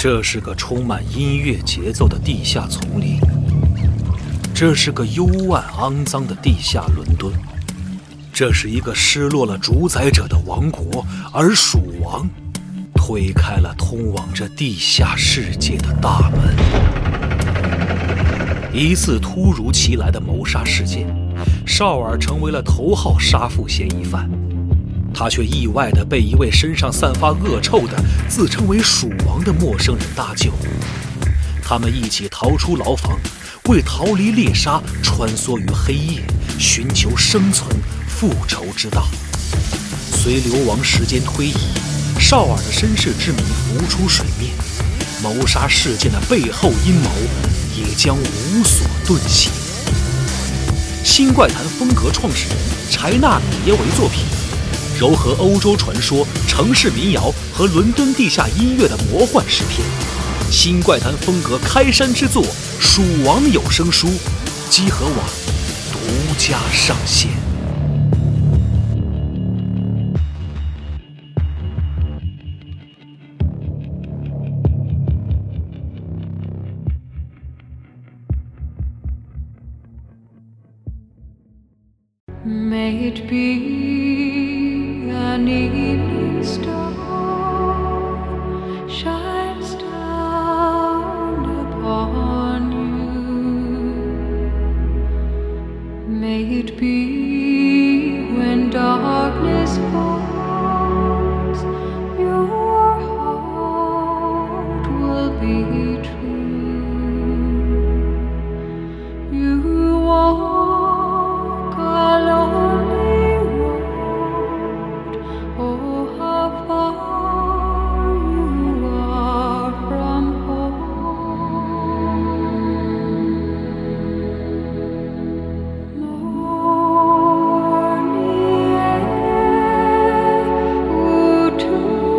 这是个充满音乐节奏的地下丛林，这是个幽暗肮脏的地下伦敦，这是一个失落了主宰者的王国，而蜀王推开了通往这地下世界的大门。一次突如其来的谋杀事件，绍尔成为了头号杀父嫌疑犯，他却意外地被一位身上散发恶臭的自称为蜀王的陌生人搭救。他们一起逃出牢房，为逃离猎杀穿梭于黑夜，寻求生存复仇之道。随流亡时间推移，绍尔的身世之谜浮出水面，谋杀事件的背后阴谋也将无所遁形。新怪谈风格创始人柴纳米耶为作品，糅合欧洲传说、城市民谣和伦敦地下音乐的魔幻诗篇。新怪谈风格开山之作《蜀王有声书》，积禾网独家上线。 May it be an evening star shines down upon you. May it be when darkness falls, your heart will be true. You walk a lonely road, oh how far you are from home. Morning air, would to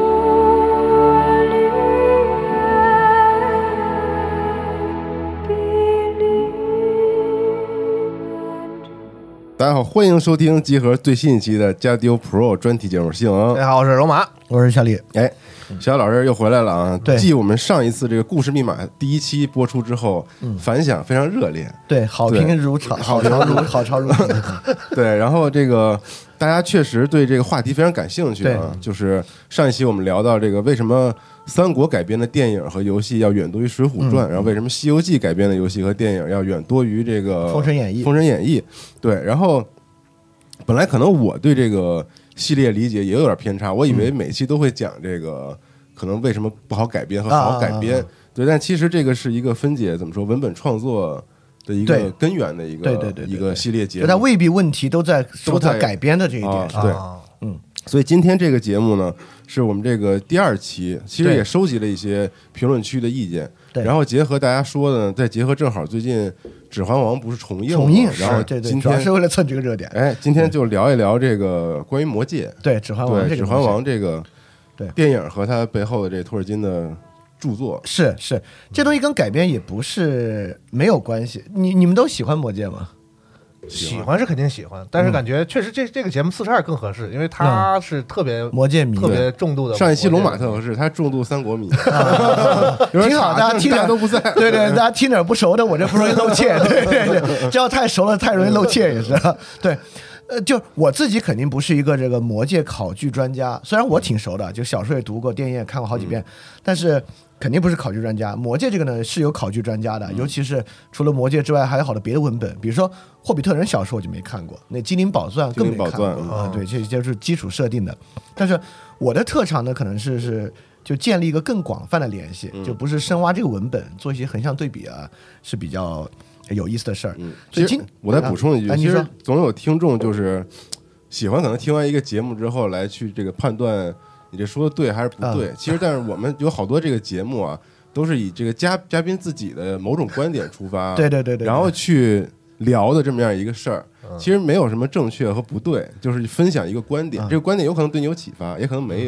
believe. 大家好，欢迎收听集合最新一期的加丢 Pro 专题节目，信王。 大家好，我是龙马， 我是小李。 哎，小老师又回来了啊！ 对继我们上一次这个故事密码第一期播出之后，反响非常热烈， 对，好评如潮，好潮如潮。 对，然后这个大家确实对这个话题非常感兴趣啊。就是上一期我们聊到这个为什么三国改编的电影和游戏要远多于水浒传，然后为什么西游记改编的游戏和电影要远多于这个封神演义。 封神演义，对，然后本来可能我对这个系列理解也有点偏差，我以为每期都会讲这个可能为什么不好改编和好改编，对，但其实这个是一个分解怎么说文本创作的一个根源的一个一个系列节目， 它未必问题都在说它改编的这一点上。 对，所以今天这个节目呢，是我们这个第二期，其实也收集了一些评论区的意见，然后结合大家说的呢，再结合正好最近《指环王》不是重映，然后今天主要是为了蹭这个热点。 哎，今天就聊一聊这个关于魔戒， 对《指环王》 指环王这个电影和它背后的这托尔金的著作， 是这东西跟改编也不是没有关系。你们都喜欢魔戒吗？ 喜欢是肯定喜欢，但是感觉确实这个节目42更合适，因为他是特别魔戒迷， 特别重度的。 上一期龙马特合适，他重度三国迷， 挺好，大家听着都不在， 对，大家听点不熟的，我这不容易露怯，对，这要太熟了，太容易露怯也是，对。就我自己肯定不是一个这个魔戒考据专家，虽然我挺熟的，就小说也读过，电影也看过好几遍，但是肯定不是考据专家。魔戒这个呢是有考据专家的，尤其是除了魔戒之外还有好多别的文本，比如说霍比特人小说我就没看过，那精灵宝钻更没看过对，这就是基础设定的。但是我的特长呢可能是就建立一个更广泛的联系，就不是深挖这个文本，做一些横向对比啊，是比较有意思的事儿。 其实我再补充一句，其实总有听众就是喜欢可能听完一个节目之后来去这个判断你这说的对还是不对。其实但是我们有好多这个节目啊，都是以这个嘉宾自己的某种观点出发， 对， 然后去聊的这么样一个事儿。其实没有什么正确和不对，就是分享一个观点，这个观点有可能对你有启发，也可能没有。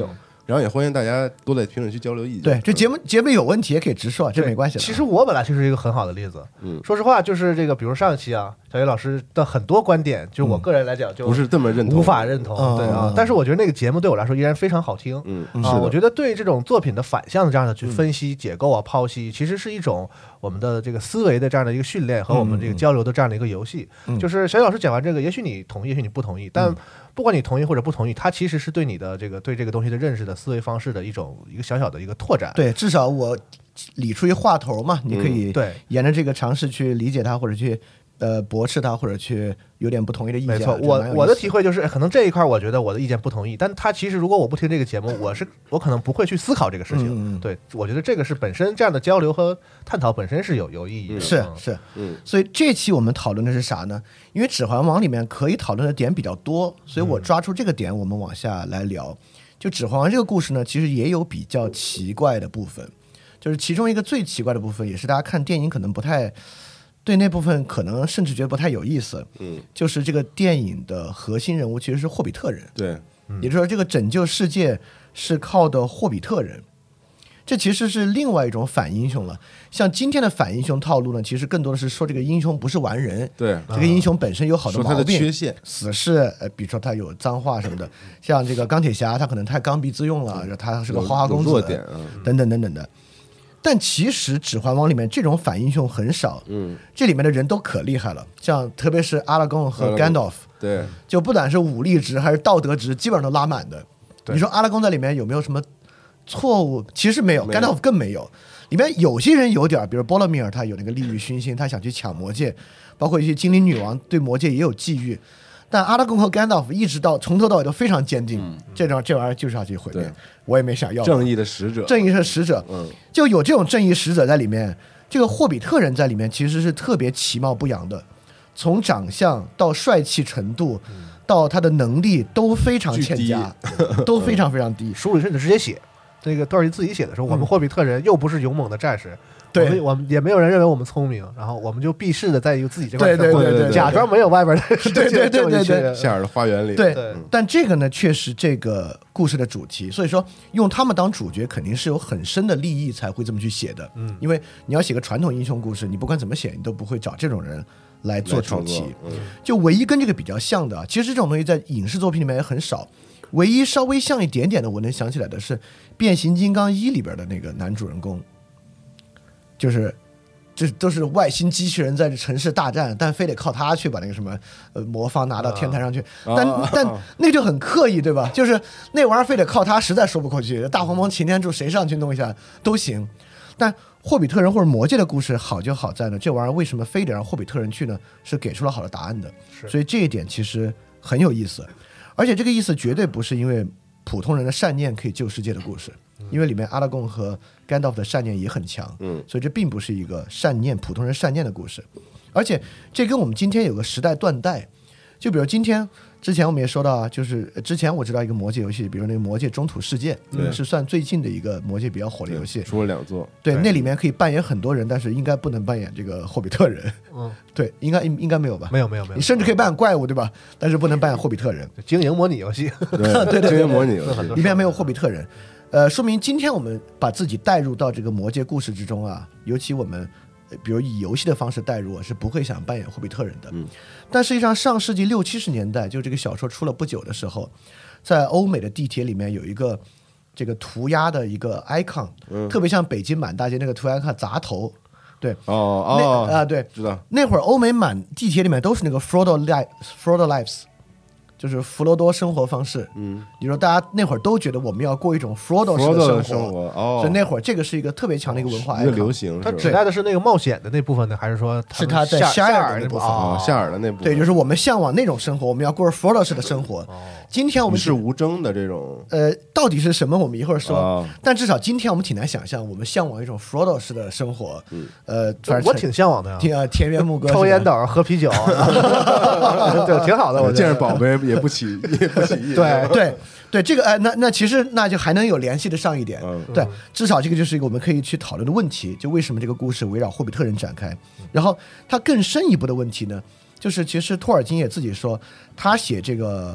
然后也欢迎大家多在评论区交流意见。 对，这节目有问题也可以直说，这没关系的。 其实我本来就是一个很好的例子。说实话，就是这个，比如上一期啊，小叶老师的很多观点，就是我个人来讲就不是这么认同， 无法认同。对啊，但是我觉得那个节目对我来说依然非常好听。 是的我觉得对这种作品的反向的这样的去分析、解构啊、剖析，其实是一种我们的这个思维的这样的一个训练和我们这个交流的这样的一个游戏。就是小叶老师讲完这个，也许你同意，也许你不同意，但不管你同意或者不同意，它其实是对你的这个对这个东西的认识的思维方式的一个小小的一个拓展。 对，至少我理出一话头嘛，你可以对沿着这个尝试去理解它，或者去驳斥它，或者去有点不同意的意见。 没错，我的体会就是，可能这一块我觉得我的意见不同意，但他其实如果我不听这个节目，我可能不会去思考这个事情。对，我觉得这个是本身这样的交流和探讨本身是有意义的。 是，所以这期我们讨论的是啥呢？因为《指环王》里面可以讨论的点比较多，所以我抓出这个点，我们往下来聊。就《指环王》这个故事呢，其实也有比较奇怪的部分，就是其中一个最奇怪的部分，也是大家看电影可能不太对那部分可能甚至觉得不太有意思。就是这个电影的核心人物其实是霍比特人。 对， 也就是说，这个拯救世界是靠的霍比特人。这其实是另外一种反英雄了。像今天的反英雄套路呢，其实更多的是说这个英雄不是完人， 对， 这个英雄本身有好多毛病、 说他的缺陷、 死侍，比如说他有脏话什么的。像这个钢铁侠，他可能太刚愎自用了，他是个花花公子，等等等等的。但其实《指环王》里面这种反英雄很少，这里面的人都可厉害了，像特别是阿拉贡和甘道夫， 对， 就不管是武力值还是道德值，基本上都拉满的。你说阿拉贡在里面有没有什么错误？其实没有，甘道夫更没有。里面有些人有点，比如波罗米尔，他有那个利欲熏心，他想去抢魔戒，包括一些精灵女王对魔戒也有觊觎。但阿拉贡和甘道夫一直到从头到尾都非常坚定，这玩意儿就是要去毁灭，我也没想要。 正义的使者， 就有这种正义使者在里面。这个霍比特人在里面其实是特别其貌不扬的，从长相到帅气程度，到他的能力都非常欠佳，都非常非常低。 书里甚至直接写，这个段儿自己写的时候，我们霍比特人又不是勇猛的战士。 对， 我们也没有人认为我们聪明，然后我们就避世的在于自己这块， 对， 假装没有外边的， 对， 夏尔的花园里， 对。但这个呢，却是这个故事的主题，所以说用他们当主角，肯定是有很深的利益才会这么去写的。因为你要写个传统英雄故事，你不管怎么写，你都不会找这种人来做主题。就唯一跟这个比较像的，其实这种东西在影视作品里面也很少。唯一稍微像一点点的，我能想起来的是《变形金刚1》里边的那个男主人公。就是这都是外星机器人在城市大战，但非得靠他去把那个什么魔方拿到天台上去，但那就很刻意，对吧？就是那玩意儿非得靠他，实在说不过去。大黄蜂擎天柱谁上去弄一下都行，但霍比特人或者魔戒的故事好就好在呢，这玩意儿为什么非得让霍比特人去呢？是给出了好的答案的，所以这一点其实很有意思，而且这个意思绝对不是因为普通人的善念可以救世界的故事。因为里面阿拉贡和甘道夫的善念也很强，所以这并不是一个善念普通人善念的故事，而且这跟我们今天有个时代断代。就比如今天之前我们也说到啊，就是之前我知道一个魔戒游戏，比如那个魔戒中土世界，是算最近的一个魔戒比较火的游戏， 出了2座。 对，那里面可以扮演很多人，但是应该不能扮演这个霍比特人。对，应该没有吧？ 没有， 你甚至可以扮演怪物，对吧？但是不能扮演霍比特人。 经营模拟游戏， 对， 经营模拟游戏里面没有霍比特人。说明今天我们把自己带入到这个魔戒故事之中啊，尤其我们比如以游戏的方式带入，是不会想扮演霍比特人的。但实际上上世纪60、70年代，就这个小说出了不久的时候，在欧美的地铁里面有一个这个涂鸦的一个 icon，特别像北京满大街那个涂鸦 icon 砸头。对，对， 知道。 那会儿欧美满地铁里面都是那个 Frodo Lives。就是弗罗多生活方式，比如说大家那会儿都觉得我们要过一种 Frodo 式的生活，所以那会儿这个是一个特别强的一个文化， 一个流行。 它指代的是那个冒险的那部分呢，还是说是他在夏尔的那部分？ 夏尔的那部分， 对，就是我们向往那种生活，我们要过 Frodo 式的生活。今天我们与世无争的这种， 到底是什么？我们一会儿说。但至少今天我们挺难想象，我们向往一种 Frodo 式的生活。 反正我挺向往的呀， 田园牧歌， 抽烟斗，喝啤酒，对，挺好的。我见着宝贝也不起意。 对，这个那其实那就还能有联系得上一点。对，至少这个就是一个我们可以去讨论的问题，就为什么这个故事围绕霍比特人展开。然后他更深一步的问题呢，就是其实托尔金也自己说，他写这个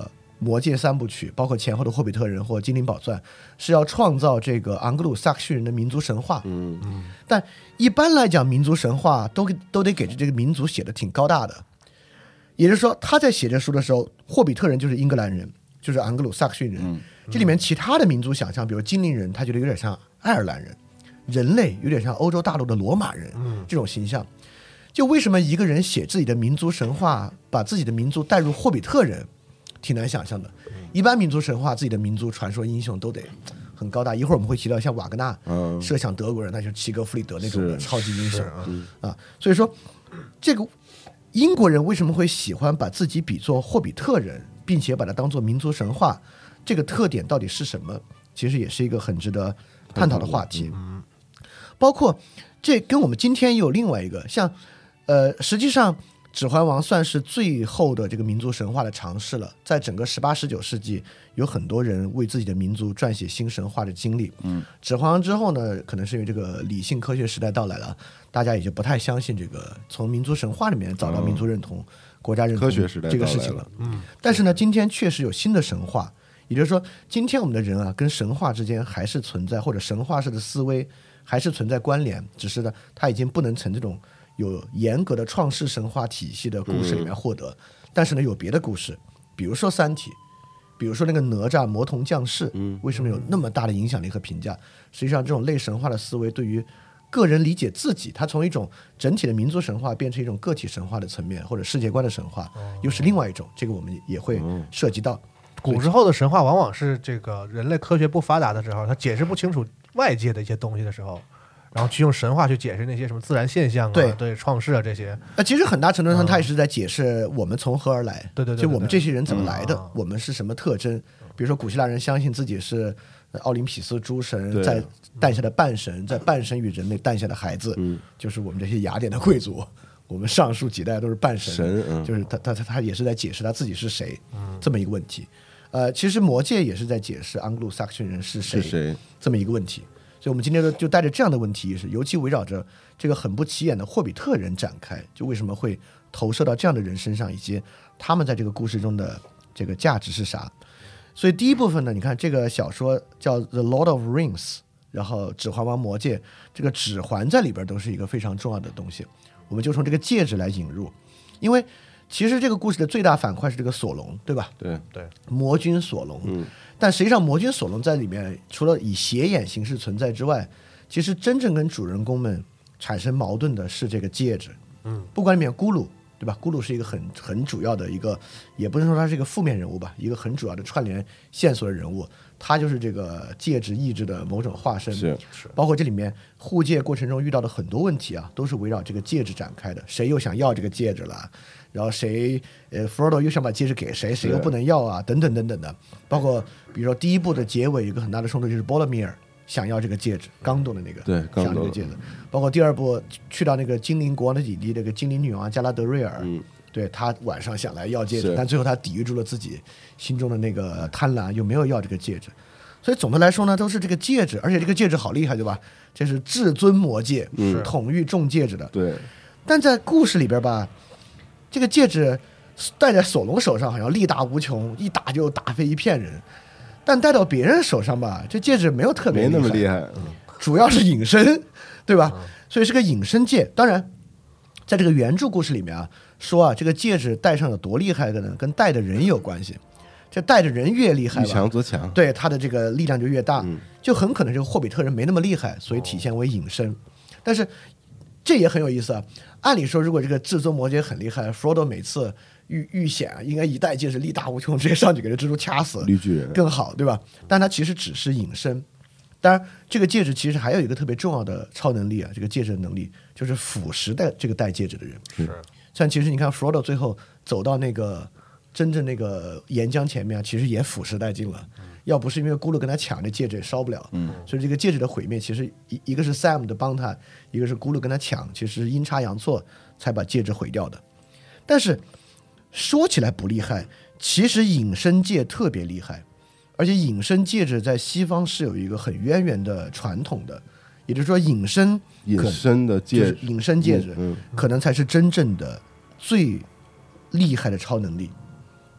魔戒三部曲，包括前后的霍比特人或精灵宝钻，是要创造这个昂格鲁萨克逊人的民族神话。但一般来讲，民族神话都得给这个民族写的挺高大的。也就是说，他在写这书的时候，霍比特人就是英格兰人，就是昂格鲁萨克逊人。这里面其他的民族想象，比如精灵人，他觉得有点像爱尔兰人；人类有点像欧洲大陆的罗马人，这种形象。就为什么一个人写自己的民族神话，把自己的民族带入霍比特人，挺难想象的。一般民族神话，自己的民族传说英雄都得很高大。一会儿我们会提到像瓦格纳设想德国人，那就是齐格弗里德那种的超级英雄啊。所以说，这个英国人为什么会喜欢把自己比作霍比特人，并且把它当作民族神话，这个特点到底是什么？其实也是一个很值得探讨的话题。包括这跟我们今天也有另外一个像。实际上，《指环王》算是最后的这个民族神话的尝试了。在整个18、19世纪，有很多人为自己的民族撰写新神话的经历。指环王之后呢，可能是因为这个理性科学时代到来了，大家也就不太相信这个从民族神话里面找到民族认同、国家认同科学时代这个事情了。但是呢，今天确实有新的神话，也就是说，今天我们的人啊，跟神话之间还是存在，或者神话式的思维还是存在关联，只是呢，它已经不能从这种有严格的创世神话体系的故事里面获得，但是呢，有别的故事，比如说《三体》，比如说那个哪吒魔童降世，为什么有那么大的影响力和评价？实际上，这种类神话的思维对于个人理解自己，它从一种整体的民族神话变成一种个体神话的层面，或者世界观的神话，又是另外一种。这个我们也会涉及到。 古时候的神话往往是这个人类科学不发达的时候，他解释不清楚外界的一些东西的时候，然后去用神话去解释那些什么自然现象啊，对创世啊这些。 其实很大程度上，他也是在解释我们从何而来。 对， 就我们这些人怎么来的，我们是什么特征。比如说，古希腊人相信自己是奥林匹斯诸神在诞下的半神，在半神与人类诞下的孩子，就是我们这些雅典的贵族。我们上述几代都是半神，就是他也是在解释他自己是谁，这么一个问题。其实魔戒也是在解释盎格鲁撒克逊人是谁这么一个问题。所以我们今天就带着这样的问题意识，尤其围绕着这个很不起眼的霍比特人展开，就为什么会投射到这样的人身上，以及他们在这个故事中的这个价值是啥。所以第一部分呢，你看这个小说叫 The Lord of Rings， 然后指环王魔戒，这个指环在里边都是一个非常重要的东西，我们就从这个戒指来引入。因为其实这个故事的最大反派是这个索隆，对吧？ 对， 魔君索隆。但实际上魔君索隆在里面除了以斜眼形式存在之外，其实真正跟主人公们产生矛盾的是这个戒指。不管里面咕噜，对吧？咕噜是一个很主要的一个，也不是说他是一个负面人物吧，一个很主要的串联线索的人物，他就是这个戒指意志的某种化身。 是包括这里面护戒过程中遇到的很多问题啊，都是围绕这个戒指展开的。谁又想要这个戒指了？然后谁Frodo 又想把戒指给谁，谁又不能要啊，等等等等的。包括比如说第一部的结尾有一个很大的冲突，就是波罗米尔想要这个戒指，刚斗的那个， 对， 想要这个戒指。包括第二部去到那个精灵国王的弟弟，那个精灵女王加拉德瑞尔，对，他晚上想来要戒指，但最后他抵御住了自己心中的那个贪婪，又没有要这个戒指。所以总的来说呢，都是这个戒指，而且这个戒指好厉害，对吧？这是至尊魔戒，统御众戒指的。 对。 但在故事里边吧，这个戒指戴在索隆手上好像力大无穷，一打就打飞一片人。但戴到别人手上吧，这戒指没有特别没那么厉害， 主要是隐身，对吧？所以是个隐身戒。当然，在这个原著故事里面啊，说啊，这个戒指戴上有多厉害的呢？跟戴的人有关系。这戴的人越厉害吧， 遇强则强， 对他的这个力量就越大，就很可能这个霍比特人没那么厉害，所以体现为隐身。但是这也很有意思啊。按理说，如果这个至尊魔戒很厉害 ，Frodo 每次遇险啊，应该一戴戒指力大无穷，直接上去给这蜘蛛掐死， 绿巨人更好，对吧？但他其实只是隐身。当然，这个戒指其实还有一个特别重要的超能力啊，这个戒指的能力就是腐蚀这个戴戒指的人。 是， 像其实你看 Frodo 最后走到那个真正那个岩浆前面，其实也腐蚀殆尽了。要不是因为咕噜跟他抢，这戒指也烧不了。所以这个戒指的毁灭，其实一个是 Sam 的帮他，一个是咕噜跟他抢，其实阴差阳错才把戒指毁掉的。但是说起来不厉害，其实隐身戒特别厉害，而且隐身戒指在西方是有一个很渊源的传统的，也就是说隐身的戒指， 隐身戒指可能才是真正的最厉害的超能力。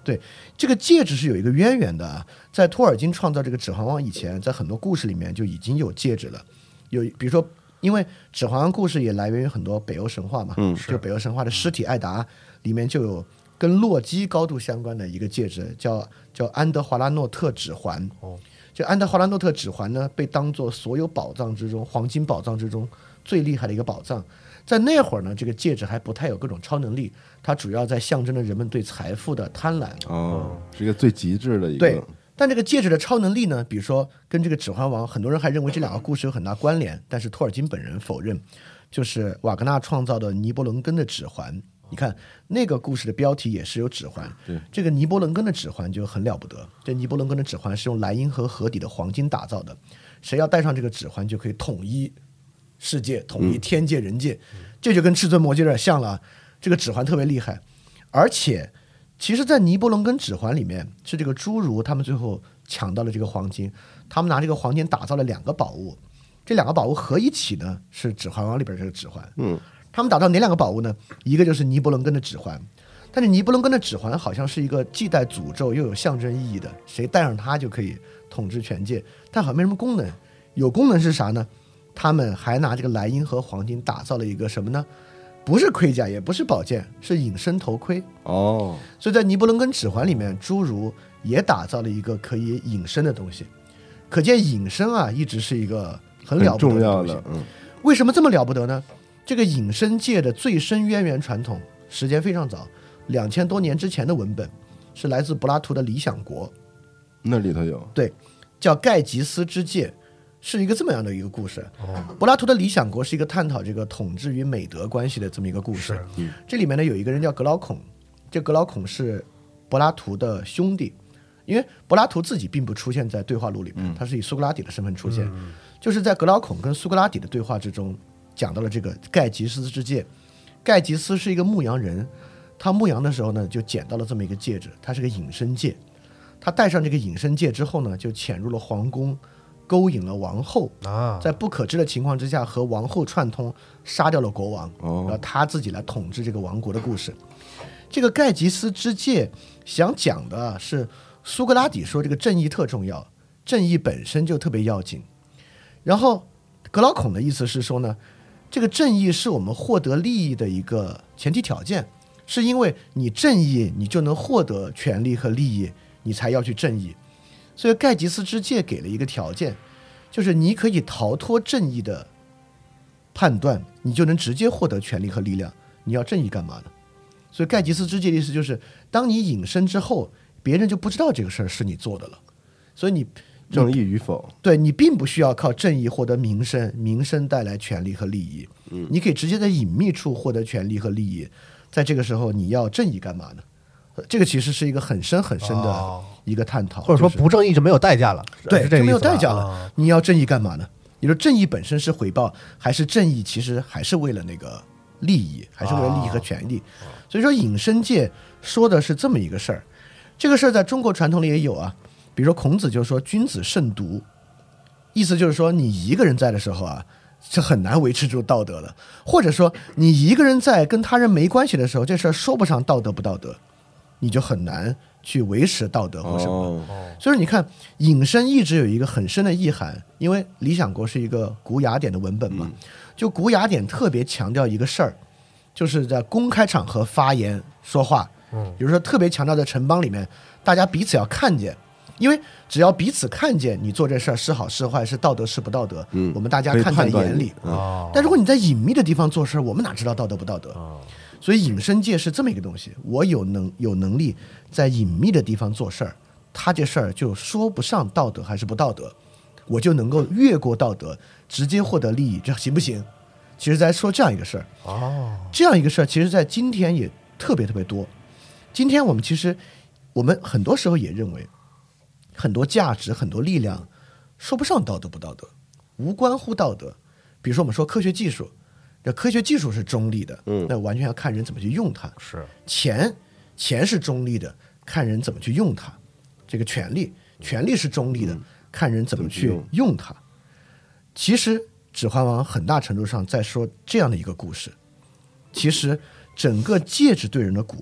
对，这个戒指是有一个渊源的啊，在托尔金创造这个《指环王》以前，在很多故事里面就已经有戒指了。比如说，因为《指环王》故事也来源于很多北欧神话嘛，就北欧神话的尸体艾达里面就有跟洛基高度相关的一个戒指，叫安德华拉诺特指环。这安德华拉诺特指环呢，被当作所有宝藏之中黄金宝藏之中最厉害的一个宝藏。在那会儿呢，这个戒指还不太有各种超能力，它主要在象征着人们对财富的贪婪。 是一个最极致的一个。 对，但这个戒指的超能力呢，比如说跟这个指环王，很多人还认为这两个故事有很大关联，但是托尔金本人否认。就是瓦格纳创造的尼伯龙根的指环，你看那个故事的标题也是有指环，这个尼伯龙根的指环就很了不得。这尼伯龙根的指环是用莱茵河河底的黄金打造的，谁要戴上这个指环就可以统一世界，统一天界人界，这就跟至尊魔戒有点像了。这个指环特别厉害，而且其实在尼伯龙根指环里面是这个侏儒他们最后抢到了这个黄金，他们拿这个黄金打造了2个宝物，这2个宝物合一起呢是指环王里边这个指环。他们打造哪2个宝物呢？一个就是尼伯龙根的指环，但是尼伯龙根的指环好像是一个既带诅咒又有象征意义的，谁戴上它就可以统治全界，但好像没什么功能。有功能是啥呢？他们还拿这个莱茵河黄金打造了一个什么呢？不是盔甲，也不是宝剑，是隐身头盔。所以在尼伯龙根指环里面，侏儒也打造了一个可以隐身的东西。可见隐身啊，一直是一个很了不得的东西。为什么这么了不得呢？这个隐身界的最深渊源传统时间非常早，2000多年之前的文本是来自柏拉图的《理想国》， 那里头有， 对，叫盖吉斯之戒，是一个这么样的一个故事。柏拉图的《理想国》是一个探讨这个统治与美德关系的这么一个故事。这里面呢有一个人叫格劳孔，这格劳孔是柏拉图的兄弟，因为柏拉图自己并不出现在对话录里面，他是以苏格拉底的身份出现，就是在格劳孔跟苏格拉底的对话之中讲到了这个盖吉斯之戒。盖吉斯是一个牧羊人，他牧羊的时候呢就捡到了这么一个戒指，它是个隐身戒。他戴上这个隐身戒之后呢，就潜入了皇宫，勾引了王后，在不可知的情况之下和王后串通，杀掉了国王，然后他自己来统治这个王国的故事。这个盖吉斯之戒想讲的是苏格拉底说这个正义特重要，正义本身就特别要紧。然后格劳孔的意思是说呢，这个正义是我们获得利益的一个前提条件，是因为你正义你就能获得权利和利益，你才要去正义。所以盖吉斯之戒给了一个条件，就是你可以逃脱正义的判断，你就能直接获得权利和力量。你要正义干嘛呢？所以盖吉斯之戒的意思就是，当你隐身之后，别人就不知道这个事儿是你做的了。所以你正义与否， 对，你并不需要靠正义获得名声，名声带来权利和利益。你可以直接在隐秘处获得权利和利益。在这个时候，你要正义干嘛呢？这个其实是一个很深很深的一个探讨， 或者说不正义就没有代价了， 对，就没有代价了。 了。你要正义干嘛呢？你说正义本身是回报，还是正义其实还是为了那个利益，还是为了利益和权利？所以说隐身戒说的是这么一个事儿。这个事儿在中国传统里也有啊，比如说孔子就说君子慎独，意思就是说你一个人在的时候啊，是很难维持住道德的，或者说你一个人在跟他人没关系的时候，这事儿说不上道德不道德，你就很难去维持道德或什么。所以你看隐身一直有一个很深的意涵，因为《理想国》是一个古雅典的文本嘛，就古雅典特别强调一个事儿，就是在公开场合发言说话，比如说特别强调在城邦里面大家彼此要看见，因为只要彼此看见你做这事儿是好是坏，是道德是不道德，我们大家看在眼里。但如果你在隐秘的地方做事，我们哪知道道德不道德？所以隐身戒是这么一个东西，我有能力在隐秘的地方做事儿，他这事儿就说不上道德还是不道德，我就能够越过道德，直接获得利益，这行不行？其实在说这样一个事儿。这样一个事儿，其实在今天也特别特别多。今天我们很多时候也认为，很多价值、很多力量说不上道德不道德，无关乎道德。比如说我们说科学技术，这科学技术是中立的，那完全要看人怎么去用它。 是钱是中立的，看人怎么去用它。这个权力是中立的，看人怎么去用它。其实《指环王》很大程度上在说这样的一个故事。其实整个戒指对人的蛊惑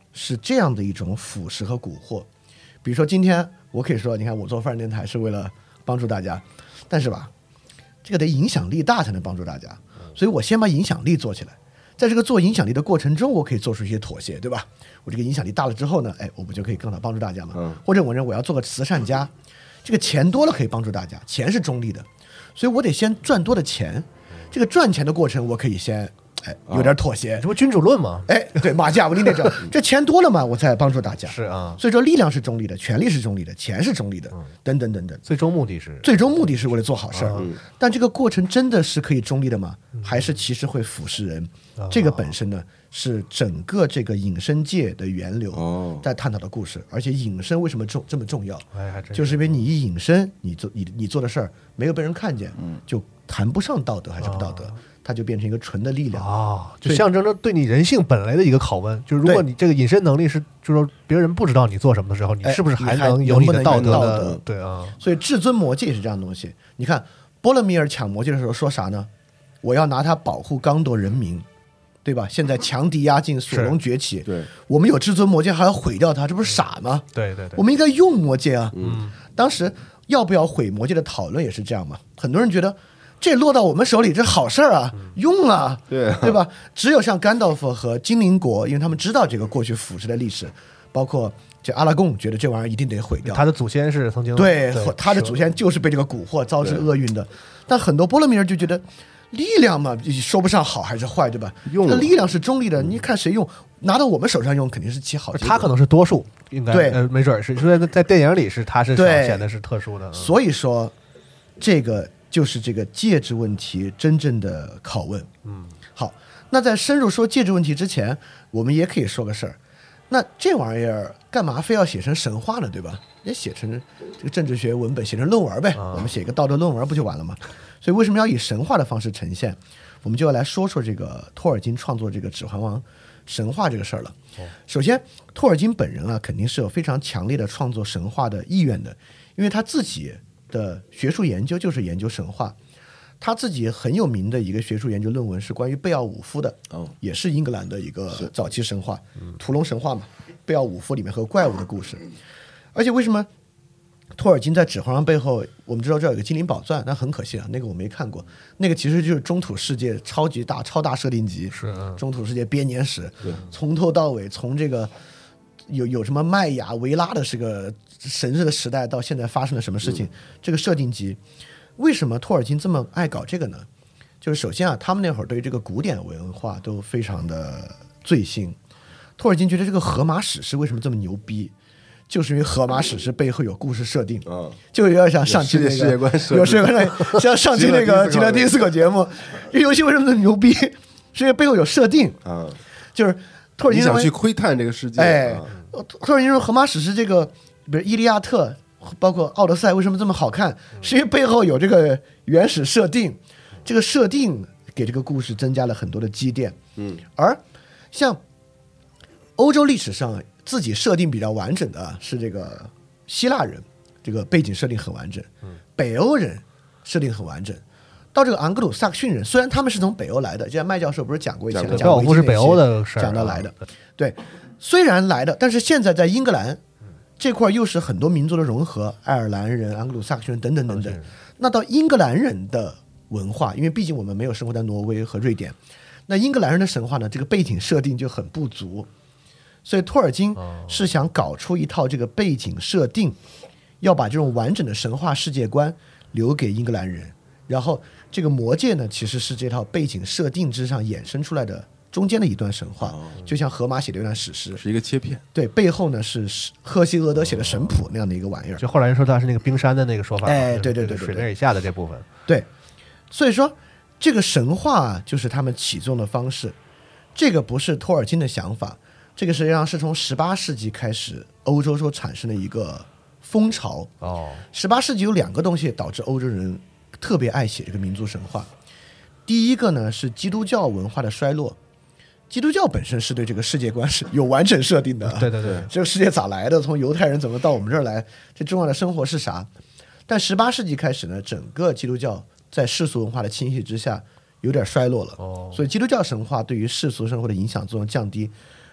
是这样的一种腐蚀和蛊惑。比如说今天我可以说，你看我做范儿电台是为了帮助大家，但是吧，这个得影响力大才能帮助大家，所以我先把影响力做起来。在这个做影响力的过程中，我可以做出一些妥协，对吧？我这个影响力大了之后呢，我不就可以更好帮助大家吗？或者我认为我要做个慈善家，这个钱多了可以帮助大家，钱是中立的，所以我得先赚多的钱。这个赚钱的过程，我可以先有点妥协， 这不君主论吗？ 对，马基雅维利那种，这钱多了嘛，我才帮助大家。 是啊， 所以说力量是中立的，权力是中立的，钱是中立的，等等等等。 最终目的是为了做好事儿，但这个过程真的是可以中立的吗？还是其实会腐蚀人？这个本身呢，是整个这个隐身界的源流在探讨的故事。而且隐身为什么这么重要？ 还真就是因为你一隐身，你做的事儿没有被人看见，就谈不上道德还是不道德。它就变成一个纯的力量就象征着对你人性本来的一个拷问。就是如果你这个隐身能力是，就是说别人不知道你做什么的时候，你是不是还能有你的道德的？对啊， 所以至尊魔戒也是这样的东西。你看波勒米尔抢魔戒的时候说啥呢？我要拿它保护刚铎人民，对吧？现在强敌压境，索隆崛起， 对， 我们有至尊魔戒还要毁掉它，这不是傻吗？ 对， 我们应该用魔戒啊。当时要不要毁魔戒的讨论也是这样嘛。很多人觉得这落到我们手里这好事儿啊，用啊，对吧？只有像甘道夫和精灵国，因为他们知道这个过去腐蚀的历史，包括这阿拉贡觉得这玩意儿一定得毁掉， 他的祖先是曾经对他的祖先就是被这个蛊惑招致厄运的。但很多波勒米人就觉得力量嘛，说不上好还是坏，对吧？这个力量是中立的，你看谁用，拿到我们手上用肯定是起好结果。 他可能是多数，应该对， 没准是在电影里是他是显得是特殊的。 所以说这个就是这个戒指问题真正的拷问。好，那在深入说戒指问题之前，我们也可以说个事儿。那这玩意儿干嘛非要写成神话呢？对吧？也写成这个政治学文本，写成论文呗。我们写个道德论文不就完了吗？所以为什么要以神话的方式呈现？我们就要来说说这个托尔金创作这个《指环王》神话这个事儿了。首先，托尔金本人啊，肯定是有非常强烈的创作神话的意愿的，因为他自己的学术研究就是研究神话。他自己很有名的一个学术研究论文是关于贝奥武夫的，也是英格兰的一个早期神话，屠龙神话嘛，贝奥武夫里面和怪物的故事。而且为什么托尔金在《指环王》背后，我们知道这有一个精灵宝钻，但很可惜啊，那个我没看过，那个其实就是中土世界超大设定集， 是中土世界编年史，从头到尾，从这个有什么麦雅维拉的这个神日的时代到现在发生了什么事情，这个设定集。为什么托尔金这么爱搞这个呢？就是首先啊，他们那会儿对于这个古典文化都非常的醉心。托尔金觉得这个荷马史诗为什么这么牛逼，就是因为荷马史诗背后有故事设定，就有点像上期那个世界观设定， 有世界观，像上期那个《吉勒第斯口》节目，这游戏为什么这么牛逼？是因为背后有设定啊，就是托尔金你想去窥探这个世界， 托尔金说荷马史诗这个，比如《伊利亚特》。包括《奥德赛》为什么这么好看，是因为背后有这个原始设定，这个设定给这个故事增加了很多的积淀。而像欧洲历史上自己设定比较完整的是这个希腊人，这个背景设定很完整，北欧人设定很完整。到这个昂格鲁萨克逊人，虽然他们是从北欧来的，就像麦教授不是讲过以前的， 讲过是北欧的事儿， 讲到来的，对，虽然来的，但是现在在英格兰。这块又是很多民族的融合，爱尔兰人、昂格鲁萨克逊人等等等等。那到英格兰人的文化，因为毕竟我们没有生活在挪威和瑞典，那英格兰人的神话呢，这个背景设定就很不足。所以托尔金是想搞出一套这个背景设定，要把这种完整的神话世界观留给英格兰人。然后这个魔戒呢，其实是这套背景设定之上衍生出来的。中间的一段神话，就像荷马写的一段史诗， 是一个切片。 对，背后呢是赫西俄德写的神谱那样的一个玩意儿。 就后来人说他是那个冰山的那个说法， 对， 水面以下的这部分。 对，所以说这个神话就是他们启动的方式。这个不是托尔金的想法，这个实际上是从18世纪开始欧洲所产生的一个风潮。18世纪有2个东西导致欧洲人特别爱写这个民族神话。第一个呢是基督教文化的衰落。基督教本身是对这个世界观是有完整设定的， 对， 这个世界咋来的？从犹太人怎么到我们这儿来？这重要的生活是啥？但18世纪开始呢，整个基督教在世俗文化的侵袭之下有点衰落了，所以基督教神话对于世俗生活的影响作用降低，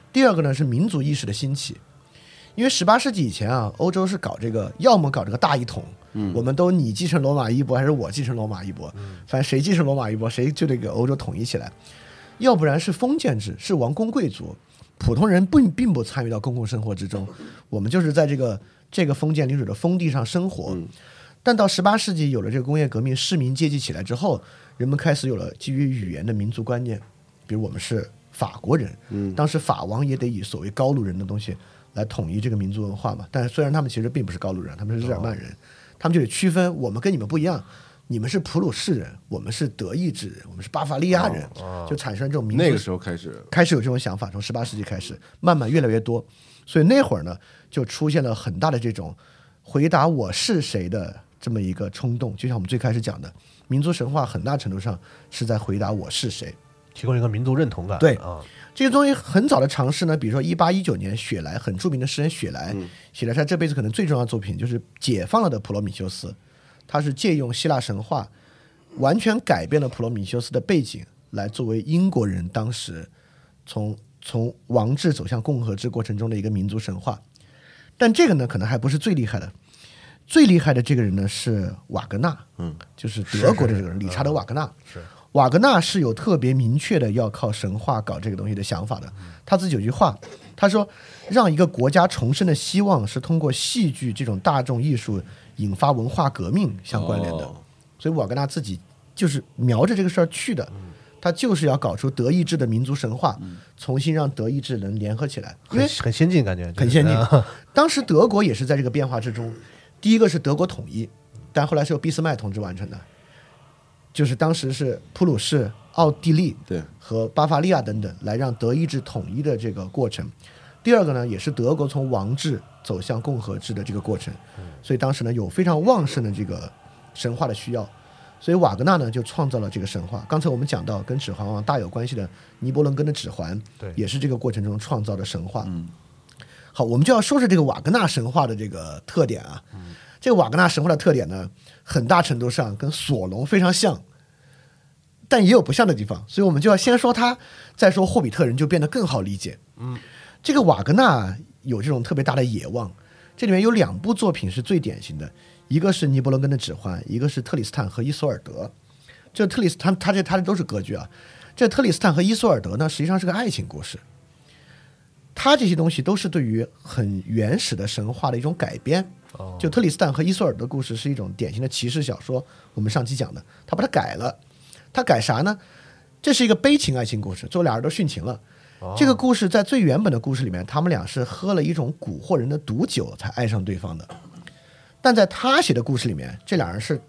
第二个呢是民族意识的兴起，因为18世纪以前啊，欧洲是搞这个，要么搞这个大一统，我们都你继承罗马衣钵还是我继承罗马衣钵，反正谁继承罗马衣钵谁就得给欧洲统一起来，要不然是封建制，是王公贵族，普通人并不参与到公共生活之中，我们就是在这个封建领主的封地上生活。但到18世纪有了这个工业革命，市民阶级起来之后，人们开始有了基于语言的民族观念，比如我们是法国人，当时法王也得以所谓高卢人的东西来统一这个民族文化嘛。但是虽然他们其实并不是高卢人，他们是日耳曼人，他们就得区分，我们跟你们不一样，你们是普鲁士人，我们是德意志人，我们是巴伐利亚人，就产生这种民族。 那个时候开始有这种想法，从18世纪开始，慢慢越来越多。所以那会儿呢，就出现了很大的这种回答我是谁的这么一个冲动。就像我们最开始讲的，民族神话很大程度上是在回答我是谁， 提供一个民族认同感。 对啊， 这个东西很早的尝试呢，比如说1819年，雪莱很著名的诗人雪莱，写了他这辈子可能最重要的作品就是解放了的普罗米修斯，他是借用希腊神话，完全改变了普罗米修斯的背景，来作为英国人当时从王制走向共和制过程中的一个民族神话。但这个呢，可能还不是最厉害的，最厉害的这个人呢是瓦格纳，就是德国的这个人，理查德·瓦格纳。 是瓦格纳是有特别明确的要靠神话搞这个东西的想法的。他自己有句话，他说让一个国家重生的希望是通过戏剧这种大众艺术引发文化革命相关联的。所以瓦格纳自己就是瞄着这个事儿去的，他就是要搞出德意志的民族神话，重新让德意志人联合起来，因为很先进，感觉很先进。当时德国也是在这个变化之中，第一个是德国统一，但后来是由俾斯麦同志完成的，就是当时是普鲁士、奥地利对和巴伐利亚等等来让德意志统一的这个过程。第二个呢，也是德国从王制走向共和制的这个过程，所以当时呢有非常旺盛的这个神话的需要，所以瓦格纳呢就创造了这个神话。刚才我们讲到跟《指环王》大有关系的尼伯龙根的《指环》， 对， 也是这个过程中创造的神话。好，我们就要说说这个瓦格纳神话的这个特点啊。这个瓦格纳神话的特点呢，很大程度上跟索隆非常像，但也有不像的地方，所以我们就要先说他，再说霍比特人，就变得更好理解。这个瓦格纳有这种特别大的野望，这里面有2部作品是最典型的，一个是尼伯龙根的《指环》，一个是特里斯坦和伊索尔德。这特里斯坦他这都是歌剧啊。这特里斯坦和伊索尔德呢，实际上是个爱情故事。他这些东西都是对于很原始的神话的一种改编。就特里斯坦和伊索尔德故事是一种典型的骑士小说，我们上期讲的，他把它改了。他改啥呢？这是一个悲情爱情故事，最后俩人都殉情了。这个故事在最原本的故事里面，他们俩是喝了一种蛊惑人的毒酒才爱上对方的。但在他写的故事里面，这俩人是，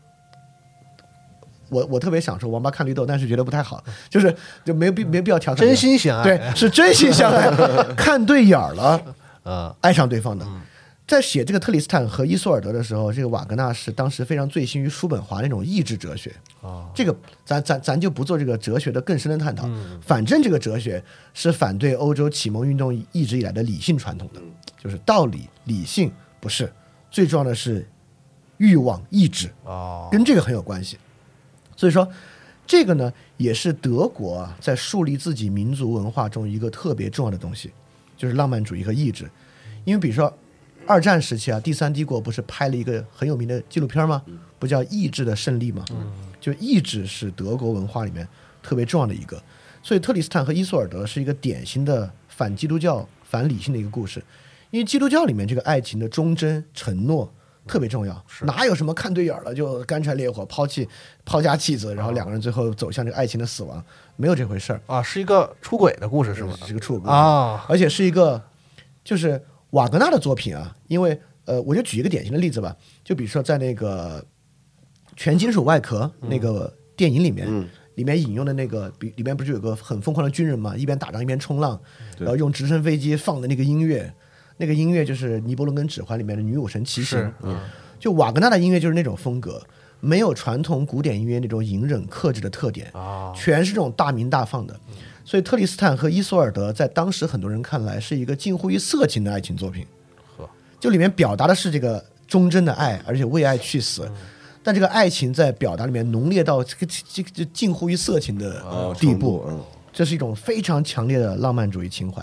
我特别想说王八看绿豆，但是觉得不太好，就没必要调侃， 真心相爱， 对，是真心相爱，看对眼了，爱上对方的。在写这个特里斯坦和伊索尔德的时候，这个瓦格纳是当时非常醉心于叔本华那种意志哲学。这个咱就不做这个哲学的更深的探讨。反正这个哲学是反对欧洲启蒙运动一直以来的理性传统的，就是道理、理性不是，最重要的是欲望、意志，跟这个很有关系。所以说，这个呢也是德国在树立自己民族文化中一个特别重要的东西，就是浪漫主义和意志。因为比如说2战时期啊，第3帝国不是拍了一个很有名的纪录片吗？不叫《意志的胜利》吗？就意志是德国文化里面特别重要的一个。所以特里斯坦和伊索尔德是一个典型的反基督教、反理性的一个故事。因为基督教里面这个爱情的忠贞、承诺特别重要，哪有什么看对眼了就干柴烈火、抛家弃子，然后2个人最后走向这个爱情的死亡，没有这回事儿啊，是一个出轨的故事是吗？ 是一个出轨故事啊， 而且是一个就是瓦格纳的作品啊，因为我就举一个典型的例子吧，就比如说在那个《全金属外壳》那个电影里面，里面引用的那个，里面不是有个很疯狂的军人嘛，一边打仗一边冲浪，然后用直升飞机放的那个音乐，那个音乐就是《尼伯龙根指环》里面的女武神骑行。就瓦格纳的音乐就是那种风格，没有传统古典音乐那种隐忍克制的特点，全是这种大鸣大放的。所以特里斯坦和伊索尔德在当时很多人看来是一个近乎于色情的爱情作品，就里面表达的是这个忠贞的爱，而且为爱去死，但这个爱情在表达里面浓烈到这个近乎于色情的地步，这是一种非常强烈的浪漫主义情怀。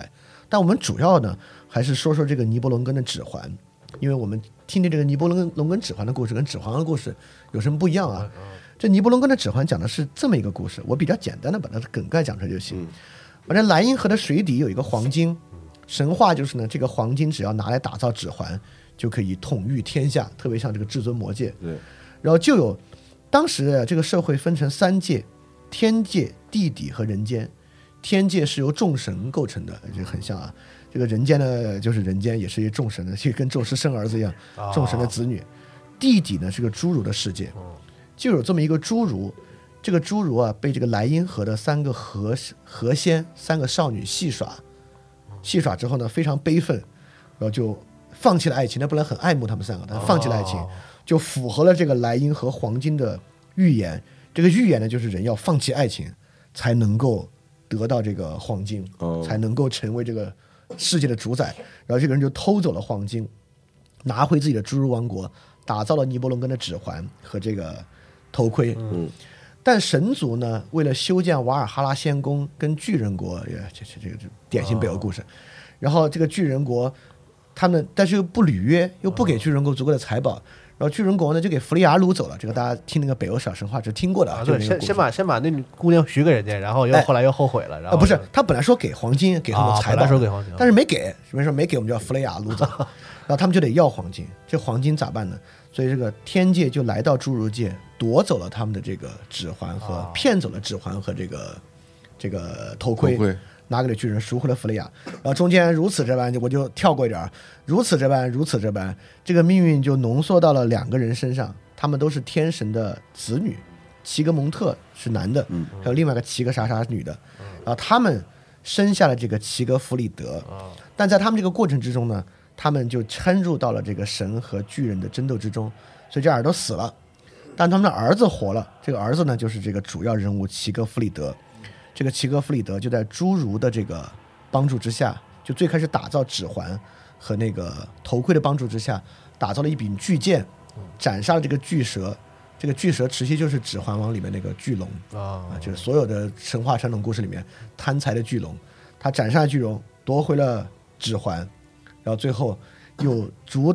但我们主要呢还是说说这个尼伯龙根的指环，因为我们听听这个尼伯龙根指环的故事跟指环王的故事有什么不一样啊？这尼伯龙根的指环讲的是这么一个故事，我比较简单的把它的梗概讲出来就行。反正莱茵河的水底有一个黄金，神话就是呢，这个黄金只要拿来打造指环，就可以统御天下，特别像这个至尊魔戒。 对， 然后就有当时这个社会分成3界：天界、地底和人间。天界是由众神构成的，这很像啊。这个人间呢，就是人间，也是一众神的，就跟宙斯生儿子一样，众神的子女。地底呢是个侏儒的世界，就有这么一个侏儒。这个侏儒啊，被这个莱茵河的3个河仙3个少女戏耍之后呢，非常悲愤，然后就放弃了爱情。他本来很爱慕他们3个，但放弃了爱情，就符合了这个莱茵河黄金的预言。这个预言呢，就是人要放弃爱情，才能够得到这个黄金，才能够成为这个世界的主宰。然后这个人就偷走了黄金，拿回自己的侏儒王国，打造了尼伯龙根的指环和这个头盔。但神族呢，为了修建瓦尔哈拉仙宫跟巨人国，这个典型北欧故事。然后这个巨人国，他们但是又不履约，又不给巨人国足够的财宝，然后巨人国呢就给弗利亚掳走了。这个大家听那个北欧小神话是听过的啊。 对，先把那女姑娘许给人家，然后后来又后悔了。然后不是，他本来说给黄金，给他们财宝， 说给黄金， 但是没给，什么说没给我们就要弗利亚掳走，然后他们就得要黄金。这黄金咋办呢？所以这个天界就来到侏儒界，夺走了他们的这个指环和骗走了指环和这个头盔，拿给了巨人，赎回了弗利亚。然后中间如此这般，我就跳过一点，如此这般，这个命运就浓缩到了2个人身上，他们都是天神的子女，齐格蒙特是男的，还有另外一个齐格啥啥女的，然后他们生下了这个齐格弗里德，但在他们这个过程之中呢，他们就掺入到了这个神和巨人的争斗之中，所以这耳朵死了，但他们的儿子活了。这个儿子呢，就是这个主要人物齐格弗里德。这个齐格弗里德就在侏儒的这个帮助之下，就最开始打造指环和那个头盔的帮助之下，打造了一柄巨剑，斩杀了这个巨蛇。这个巨蛇其实就是《指环王》里面那个巨龙就是所有的神话传统故事里面贪财的巨龙。他斩杀了巨龙，夺回了指环，然后最后又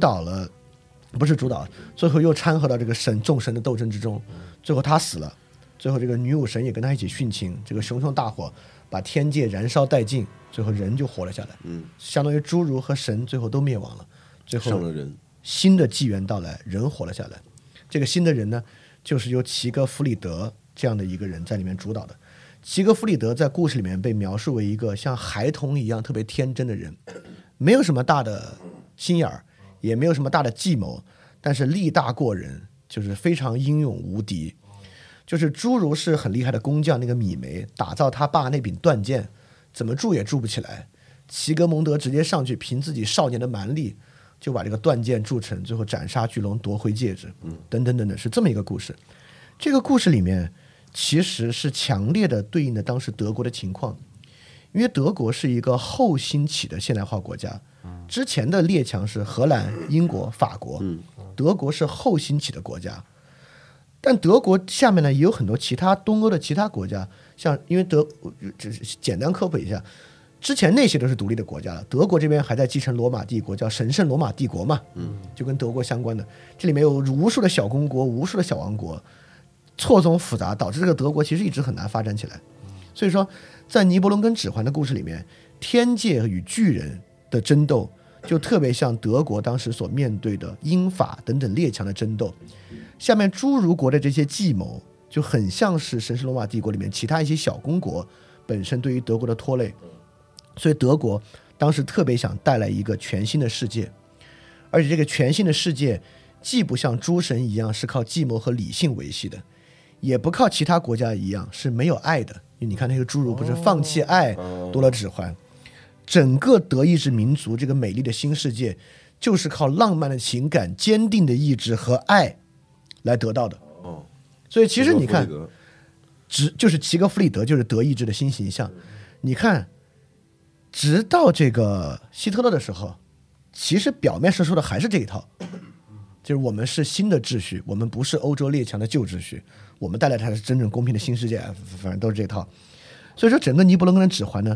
最后又掺和到这个众神的斗争之中，最后他死了。最后这个女武神也跟他一起殉情，这个熊熊大火把天界燃烧殆尽，最后人就活了下来。相当于侏儒和神最后都灭亡了，最后新的纪元到来，人活了下来。这个新的人呢，就是由齐格弗里德这样的一个人在里面主导的。齐格弗里德在故事里面被描述为一个像孩童一样特别天真的人，没有什么大的心眼儿，也没有什么大的计谋，但是力大过人，就是非常英勇无敌。就是侏儒是很厉害的工匠，那个米梅打造他爸那柄断剑，怎么铸也铸不起来。齐格蒙德直接上去，凭自己少年的蛮力，就把这个断剑铸成，最后斩杀巨龙，夺回戒指，等等等等，是这么一个故事。这个故事里面其实是强烈的对应的当时德国的情况，因为德国是一个后兴起的现代化国家，之前的列强是荷兰、英国、法国，德国是后兴起的国家。但德国下面呢也有很多其他东欧的其他国家，像因为只是简单科普一下，之前那些都是独立的国家了，德国这边还在继承罗马帝国，叫神圣罗马帝国嘛，就跟德国相关的，这里面有无数的小公国，无数的小王国，错综复杂，导致这个德国其实一直很难发展起来。所以说，在尼伯龙根指环的故事里面，天界与巨人的争斗就特别像德国当时所面对的英法等等列强的争斗。下面侏儒国的这些计谋就很像是神圣罗马帝国里面其他一些小公国本身对于德国的拖累，所以德国当时特别想带来一个全新的世界，而且这个全新的世界既不像诸神一样是靠计谋和理性维系的，也不靠其他国家一样是没有爱的。因为你看那个侏儒不是放弃爱夺了指环，整个德意志民族这个美丽的新世界就是靠浪漫的情感、坚定的意志和爱来得到的。所以其实你看，就是齐格弗里德就是德意志的新形象。你看，直到这个希特勒的时候，其实表面上说的还是这一套，就是我们是新的秩序，我们不是欧洲列强的旧秩序，我们带来才是真正公平的新世界，反正都是这套。所以说整个尼伯龙根的指环呢，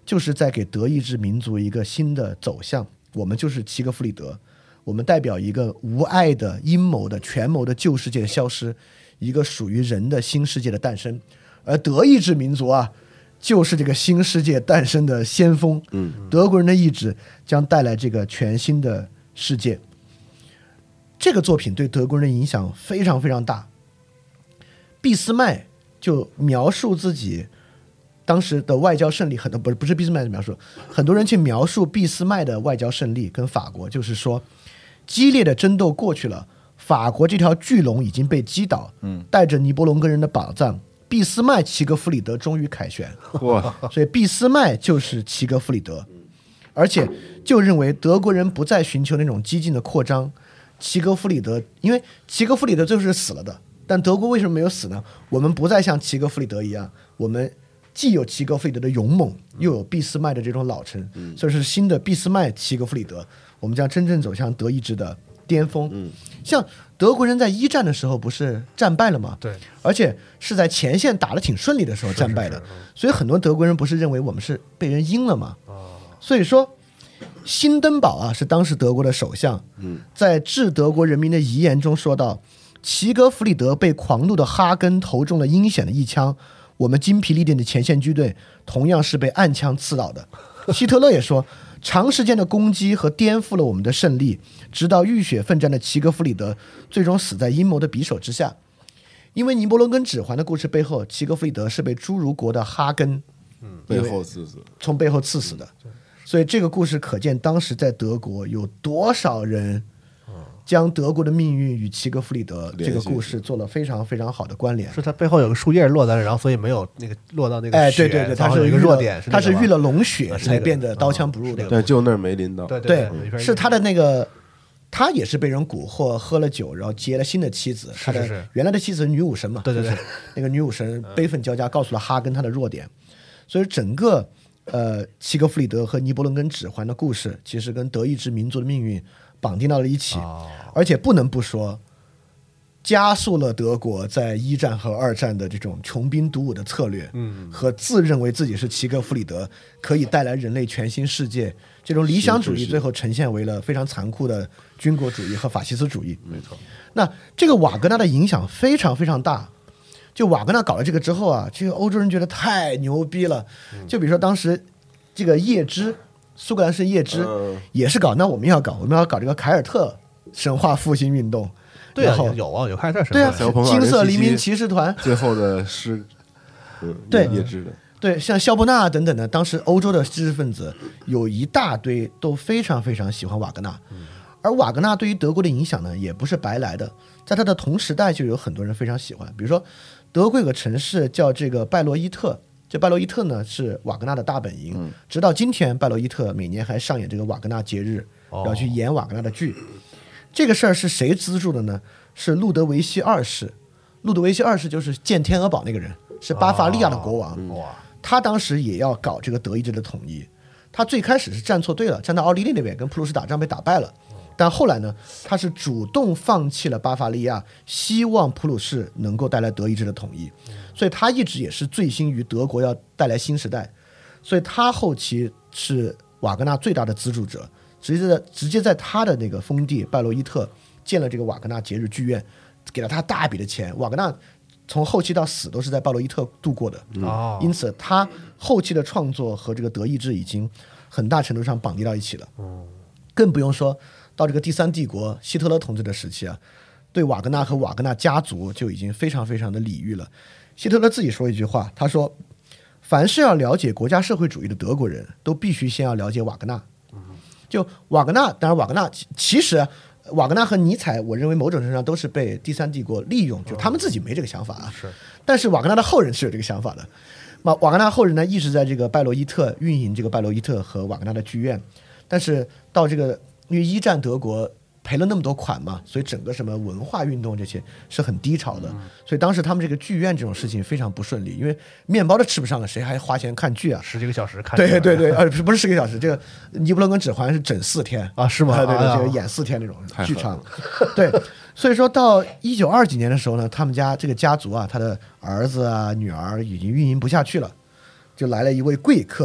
就是在给德意志民族一个新的走向。我们就是齐格弗里德，我们代表一个无爱的阴谋的权谋的旧世界的消失，一个属于人的新世界的诞生。而德意志民族啊，就是这个新世界诞生的先锋。德国人的意志将带来这个全新的世界。这个作品对德国人的影响非常非常大。俾斯麦就描述自己当时的外交胜利，不是俾斯麦的描述，很多人去描述俾斯麦的外交胜利跟法国，就是说激烈的争斗过去了，法国这条巨龙已经被击倒，带着尼伯龙根人的宝藏，俾斯麦齐格弗里德终于凯旋。 哇， 所以俾斯麦就是齐格弗里德，而且就认为德国人不再寻求那种激进的扩张。齐格弗里德，因为齐格弗里德最后是死了的，但德国为什么没有死呢？我们不再像齐格弗里德一样，我们既有齐格弗里德的勇猛，又有俾斯麦的这种老成，所以是新的俾斯麦齐格弗里德，我们将真正走向德意志的巅峰。像德国人在一战的时候不是战败了吗？ 对， 而且是在前线打得挺顺利的时候战败的，所以很多德国人不是认为我们是被人阴了吗？所以说辛登堡啊是当时德国的首相，在致德国人民的遗言中说到，齐格弗里德被狂怒的哈根投中了阴险的一枪，我们精疲力尽的前线军队同样是被暗枪刺倒的。希特勒也说，长时间的攻击和颠覆了我们的胜利，直到浴血奋战的齐格弗里德最终死在阴谋的匕首之下。因为尼伯龙根指环的故事背后，齐格弗里德是被侏儒国的哈根背后刺死， 从背后刺死的。所以这个故事可见当时在德国有多少人将德国的命运与齐格弗里德这个故事做了非常非常好的关联。 是它背后有个树叶落在那，然后所以没有那个落到那个血， 对对对，它有一个是遇了弱点， 它是遇了龙血是那个才变得刀枪不入的。 但就那儿没淋到。 对对有一片是他的那个，他也是被人蛊惑，喝了酒，然后结了新的妻子。他的是原来的妻子是女武神嘛？ 对对对就是那个女武神悲愤交加，告诉了哈根他的弱点。所以整个齐格弗里德和尼伯龙根指环的故事，其实跟德意志民族的命运绑定到了一起，而且不能不说，加速了德国在一战和二战的这种穷兵黩武的策略，和自认为自己是齐格弗里德，可以带来人类全新世界这种理想主义，最后呈现为了非常残酷的军国主义和法西斯主义。 没错。 那这个瓦格纳的影响非常非常大。就瓦格纳搞了这个之后啊，这个欧洲人觉得太牛逼了。就比如说当时这个叶芝，苏格兰是叶芝，也是搞，那我们要搞这个凯尔特神话复兴运动。 对啊然后， 有凯尔特神话， 对啊小朋友金色 2077 黎明骑士团， 最后的诗， 对叶芝的， 对，像肖伯纳等等的，当时欧洲的知识分子有一大堆都非常非常喜欢瓦格纳。而瓦格纳对于德国的影响呢，也不是白来的，在他的同时代就有很多人非常喜欢。比如说，德国有个城市叫这个拜洛伊特，这拜洛伊特呢是瓦格纳的大本营，直到今天，拜洛伊特每年还上演这个瓦格纳节日，然后去演瓦格纳的剧。这个事儿是谁资助的呢？是路德维希二世。路德维希二世就是建天鹅堡那个人，是巴伐利亚的国王。 哇， 他当时也要搞这个德意志的统一，他最开始是站错队了，站到奥地利那边跟普鲁士打仗被打败了。但后来呢，他是主动放弃了巴伐利亚，希望普鲁士能够带来德意志的统一，所以他一直也是醉心于德国要带来新时代，所以他后期是瓦格纳最大的资助者，直接在他的那个封地拜洛伊特建了这个瓦格纳节日剧院，给了他大笔的钱。瓦格纳从后期到死都是在拜洛伊特度过的，因此他后期的创作和这个德意志已经很大程度上绑定到一起了。更不用说到这个第三帝国希特勒统治的时期啊，对瓦格纳和瓦格纳家族就已经非常非常的礼遇了。希特勒自己说一句话，他说凡是要了解国家社会主义的德国人都必须先要了解瓦格纳。就瓦格纳，当然瓦格纳其实瓦格纳和尼采我认为某种程度上都是被第三帝国利用，就他们自己没这个想法啊，但是瓦格纳的后人是有这个想法的。瓦格纳后人呢一直在这个拜洛伊特运营这个拜洛伊特和瓦格纳的剧院，但是到这个因为一战德国赔了那么多款嘛，所以整个什么文化运动这些是很低潮的，所以当时他们这个剧院这种事情非常不顺利，因为面包都吃不上了，谁还花钱看剧啊 ？10几个小时看。 对对对，不是10个小时，这个尼伯龙根指环是整4天啊？是吗？ 对对，这个演4天那种剧场。对，所以说到1920几年的时候呢，他们家这个家族啊，他的儿子啊、女儿已经运营不下去了，就来了一位贵客，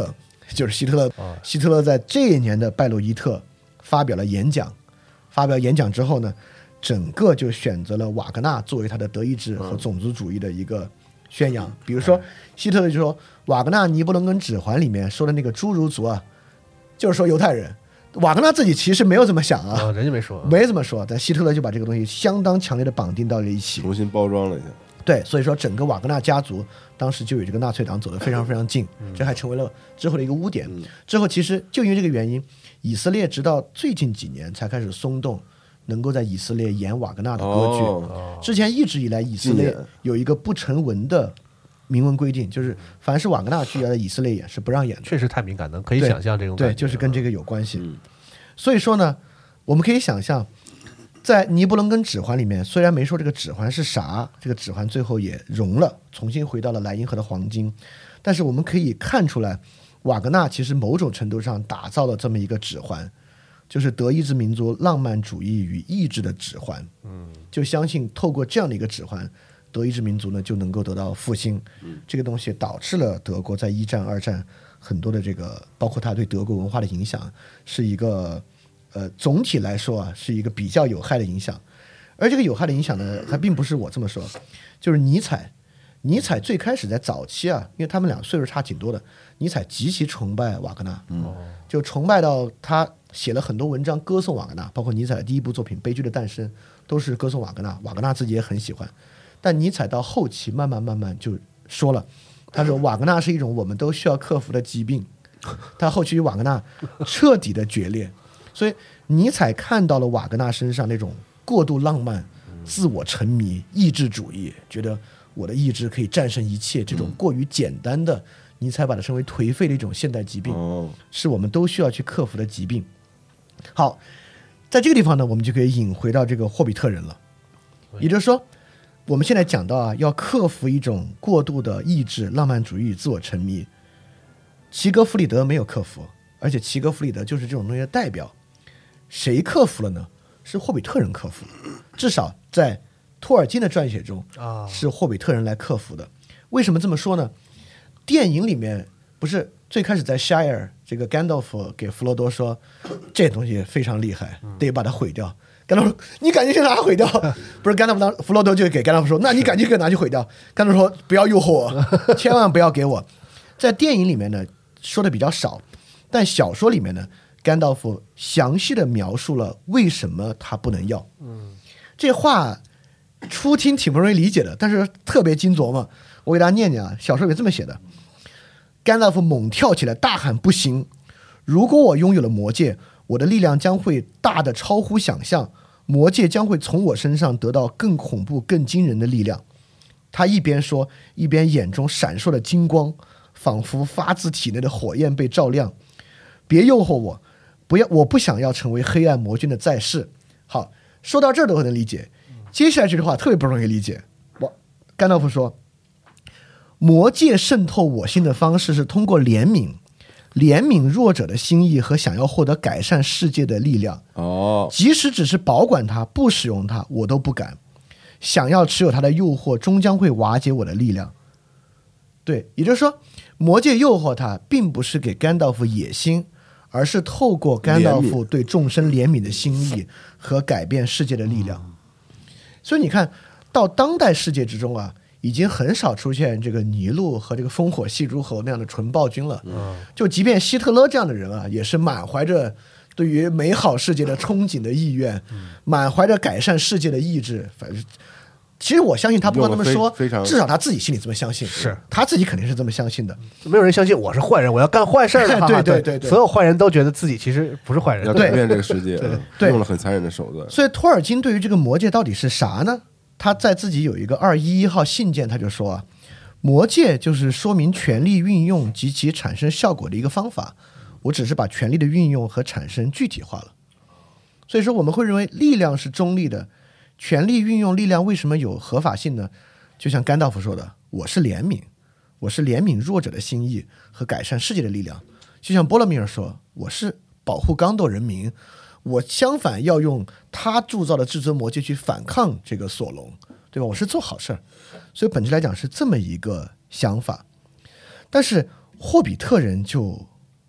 就是希特勒。希特勒在这一年的拜洛伊特发表了演讲，发表演讲之后呢，整个就选择了瓦格纳作为他的德意志和种族主义的一个宣扬。比如说，希特勒就说瓦格纳《尼伯龙根指环》里面说的那个侏儒族啊，就是说犹太人。瓦格纳自己其实没有这么想啊， 人家没说， 没这么说，但希特勒就把这个东西相当强烈的绑定到了一起， 重新包装了一下。 对，所以说整个瓦格纳家族当时就与这个纳粹党走得非常非常近，这还成为了之后的一个污点。之后其实就因为这个原因，以色列直到最近几年才开始松动，能够在以色列演瓦格纳的歌剧。之前一直以来以色列有一个不成文的明文规定，就是凡是瓦格纳剧要在以色列演是不让演的。 确实太敏感了，可以想象这种感觉。 对，就是跟这个有关系。所以说呢，我们可以想象，在尼伯龙根指环里面，虽然没说这个指环是啥，这个指环最后也融了，重新回到了莱茵河的黄金，但是我们可以看出来，瓦格纳其实某种程度上打造了这么一个指环，就是德意志民族浪漫主义与意志的指环。就相信透过这样的一个指环，德意志民族呢就能够得到复兴。这个东西导致了德国在一战、二战很多的这个，包括它对德国文化的影响，是一个总体来说啊，是一个比较有害的影响。而这个有害的影响呢，它并不是我这么说，就是尼采最开始在早期啊，因为他们俩岁数差挺多的，尼采极其崇拜瓦格纳，就崇拜到他写了很多文章歌颂瓦格纳，包括尼采的第一部作品《悲剧的诞生》都是歌颂瓦格纳，瓦格纳自己也很喜欢。但尼采到后期慢慢就说了，他说瓦格纳是一种我们都需要克服的疾病，他后期与瓦格纳彻底的决裂。所以尼采看到了瓦格纳身上那种过度浪漫、自我沉迷、意志主义，觉得我的意志可以战胜一切，这种过于简单的，尼采把它称为颓废的一种现代疾病，是我们都需要去克服的疾病。好，在这个地方呢，我们就可以引回到这个霍比特人了。也就是说，我们现在讲到啊，要克服一种过度的意志、浪漫主义与自我沉迷，齐格弗里德没有克服，而且齐格弗里德就是这种东西的代表。谁克服了呢？是霍比特人克服，至少在托尔金的撰写中是霍比特人来克服的。为什么这么说呢？电影里面不是最开始在 Shire 这个甘道夫给弗罗多说这东西非常厉害，得把它毁掉。甘道夫说你赶紧去拿它毁掉，不是甘道夫弗罗多就给甘道夫说那你赶紧给拿去毁掉。甘道夫说不要诱惑我，千万不要给我。在电影里面呢说的比较少，但小说里面呢甘道夫详细的描述了为什么他不能要。这话初听挺不容易理解的，但是特别精琢磨。我给大家念念啊，小说里这么写的：甘道夫猛跳起来，大喊不行！如果我拥有了魔戒，我的力量将会大的超乎想象，魔戒将会从我身上得到更恐怖、更惊人的力量。他一边说，一边眼中闪烁的金光，仿佛发自体内的火焰被照亮。别诱惑我，我不想要成为黑暗魔君的在世。好，说到这儿都能理解。接下来这句话特别不容易理解。甘道夫说，魔戒渗透我心的方式是通过怜悯弱者的心意和想要获得改善世界的力量。即使只是保管它，不使用它，我都不敢。想要持有它的诱惑终将会瓦解我的力量。对，也就是说魔戒诱惑他并不是给甘道夫野心，而是透过甘道夫对众生怜悯的心意和改变世界的力量。所以你看到当代世界之中啊，已经很少出现这个尼禄和这个烽火戏诸侯那样的纯暴君了。就即便希特勒这样的人啊，也是满怀着对于美好世界的憧憬的意愿，满怀着改善世界的意志。反正其实我相信他不光这么说，至少他自己心里这么相信，是他自己肯定是这么相信的。 没有人相信我是坏人，我要干坏事了。 对， 所有坏人都觉得自己其实不是坏人， 要改变这个世界，用了很残忍的手段。 所以托尔金对于这个魔戒到底是啥呢？他在自己有一个211号信件，他就说啊，魔戒就是说明权力运用及其产生效果的一个方法，我只是把权力的运用和产生具体化了。所以说我们会认为力量是中立的，权力运用力量为什么有合法性呢？就像甘道夫说的，我是怜悯弱者的心意和改善世界的力量。就像波勒米尔说，我是保护刚斗人民，我相反要用他铸造的至尊魔戒去反抗这个索隆，对吧？我是做好事儿。所以本质来讲是这么一个想法。但是霍比特人就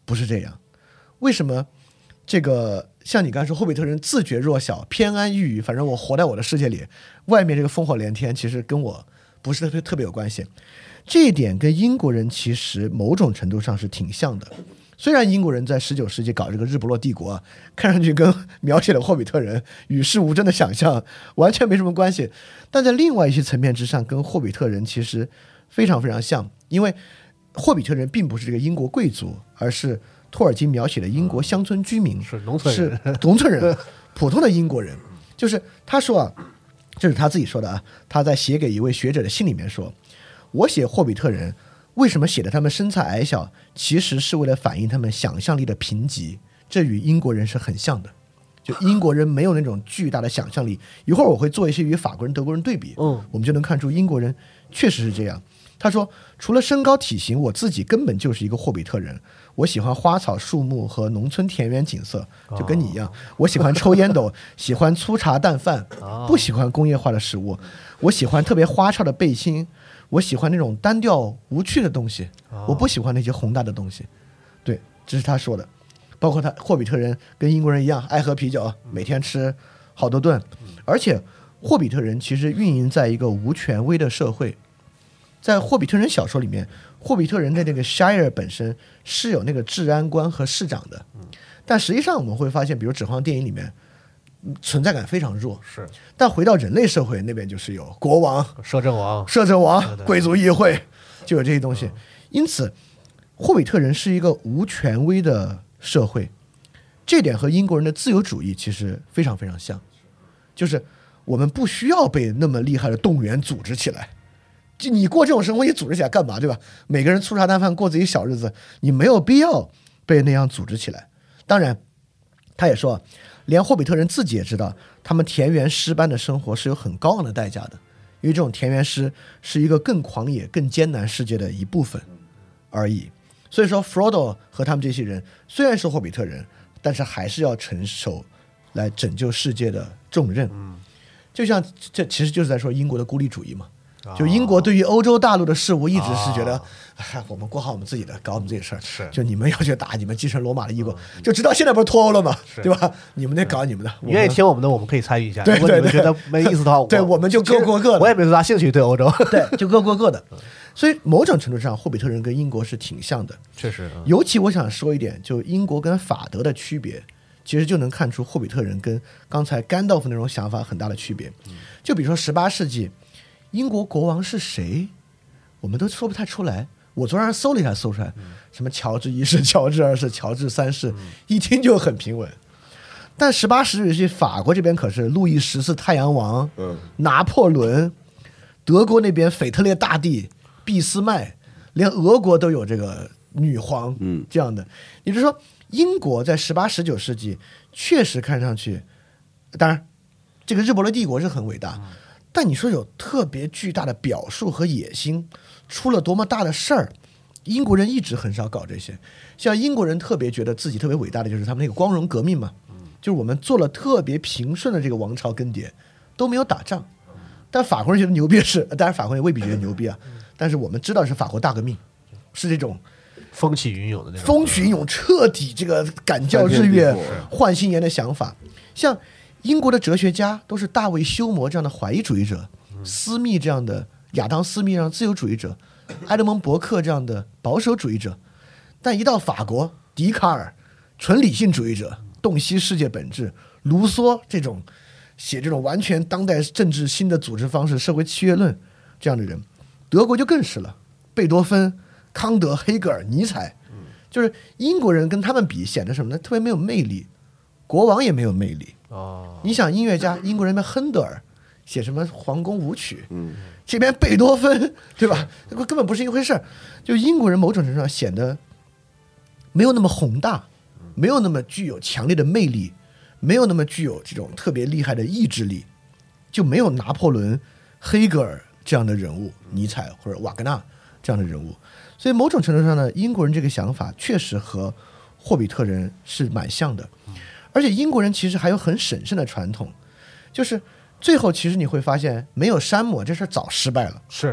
不是这样。为什么这个像你刚才说，霍比特人自觉弱小，偏安一隅，反正我活在我的世界里，外面这个烽火连天，其实跟我不是特别有关系。这一点跟英国人其实某种程度上是挺像的。虽然英国人在19世纪搞这个日不落帝国，看上去跟描写了霍比特人与世无争的想象完全没什么关系，但在另外一些层面之上，跟霍比特人其实非常非常像。因为霍比特人并不是这个英国贵族，而是托尔金描写的英国乡村居民， 是农村人， 是农村人，普通的英国人。就是他说啊，这是他自己说的啊，他在写给一位学者的信里面说，我写霍比特人为什么写的他们身材矮小，其实是为了反映他们想象力的贫瘠，这与英国人是很像的。就英国人没有那种巨大的想象力，一会儿我会做一些与法国人、德国人对比，我们就能看出英国人确实是这样。他说，除了身高体型，我自己根本就是一个霍比特人。我喜欢花草树木和农村田园景色，就跟你一样。我喜欢抽烟斗，喜欢粗茶淡饭，不喜欢工业化的食物。我喜欢特别花哨的背心，我喜欢那种单调无趣的东西，我不喜欢那些宏大的东西。对，这是他说的。包括他霍比特人跟英国人一样，爱喝啤酒，每天吃好多顿。而且霍比特人其实运营在一个无权威的社会。在霍比特人小说里面，霍比特人的这个 Shire 本身是有那个治安官和市长的，但实际上我们会发现，比如《指环王》电影里面存在感非常弱， 是。 但回到人类社会那边，就是有国王、 摄政王、 贵族议会，就有这些东西。因此，霍比特人是一个无权威的社会，这点和英国人的自由主义其实非常非常像，就是我们不需要被那么厉害的动员组织起来。就你过这种生活，你组织起来干嘛，对吧？每个人粗茶淡饭过自己小日子，你没有必要被那样组织起来。当然，他也说，连霍比特人自己也知道，他们田园诗般的生活是有很高昂的代价的，因为这种田园诗是一个更狂野、更艰难世界的一部分而已。所以说 Frodo 和他们这些人虽然是霍比特人，但是还是要承受来拯救世界的重任。就像这其实就是在说英国的孤立主义嘛。就英国对于欧洲大陆的事务一直是觉得，我们过好我们自己的，搞我们自己的事儿。 是， 就你们要去打，你们继承罗马的衣钵，就直到现在不是脱欧了吗？对吧？你们得搞你们的， 你愿意听我们的，我们可以参与一下。 对对对， 如果你们觉得没意思的话， 对，我们就各过各的。 我也没多大兴趣对欧洲， 对，就各过各的。所以某种程度上，霍比特人跟英国是挺像的， 确实。 尤其我想说一点，就英国跟法德的区别，其实就能看出霍比特人跟刚才甘道夫那种想法很大的区别。就比如说18世纪。英国国王是谁？我们都说不太出来。我昨天搜了一下，搜出来什么乔治一世、乔治二世、乔治三世，一听就很平稳。但18世纪法国这边可是路易14太阳王，拿破仑，德国那边腓特烈大帝、俾斯麦，连俄国都有这个女皇，这样的。也就是说，英国在18、19世纪确实看上去，当然，这个日不落帝国是很伟大。但你说有特别巨大的表述和野心，出了多么大的事儿，英国人一直很少搞这些。像英国人特别觉得自己特别伟大的就是他们那个光荣革命嘛，就是我们做了特别平顺的这个王朝更迭，都没有打仗。但法国人觉得牛逼的是，当然法国人也未必觉得牛逼啊，但是我们知道是法国大革命，是这种风起云涌的那种， 风起云涌，彻底这个赶教日月、换新年的想法。像英国的哲学家都是大卫休谟这样的怀疑主义者，斯密这样的亚当斯密这样的自由主义者，埃德蒙伯克这样的保守主义者。但一到法国，笛卡尔纯理性主义者，洞悉世界本质，卢梭这种写这种完全当代政治新的组织方式社会契约论这样的人。德国就更是了，贝多芬、康德、黑格尔、尼采，就是英国人跟他们比显得什么呢？特别没有魅力，国王也没有魅力。你想音乐家，英国人的亨德尔写什么皇宫舞曲，这边贝多芬，对吧？根本不是一回事。就英国人某种程度上显得没有那么宏大，没有那么具有强烈的魅力，没有那么具有这种特别厉害的意志力，就没有拿破仑、黑格尔这样的人物，尼采或者瓦格纳这样的人物。所以某种程度上呢，英国人这个想法确实和霍比特人是蛮像的。而且英国人其实还有很审慎的传统，就是最后其实你会发现，没有山姆这事儿早失败了。 是，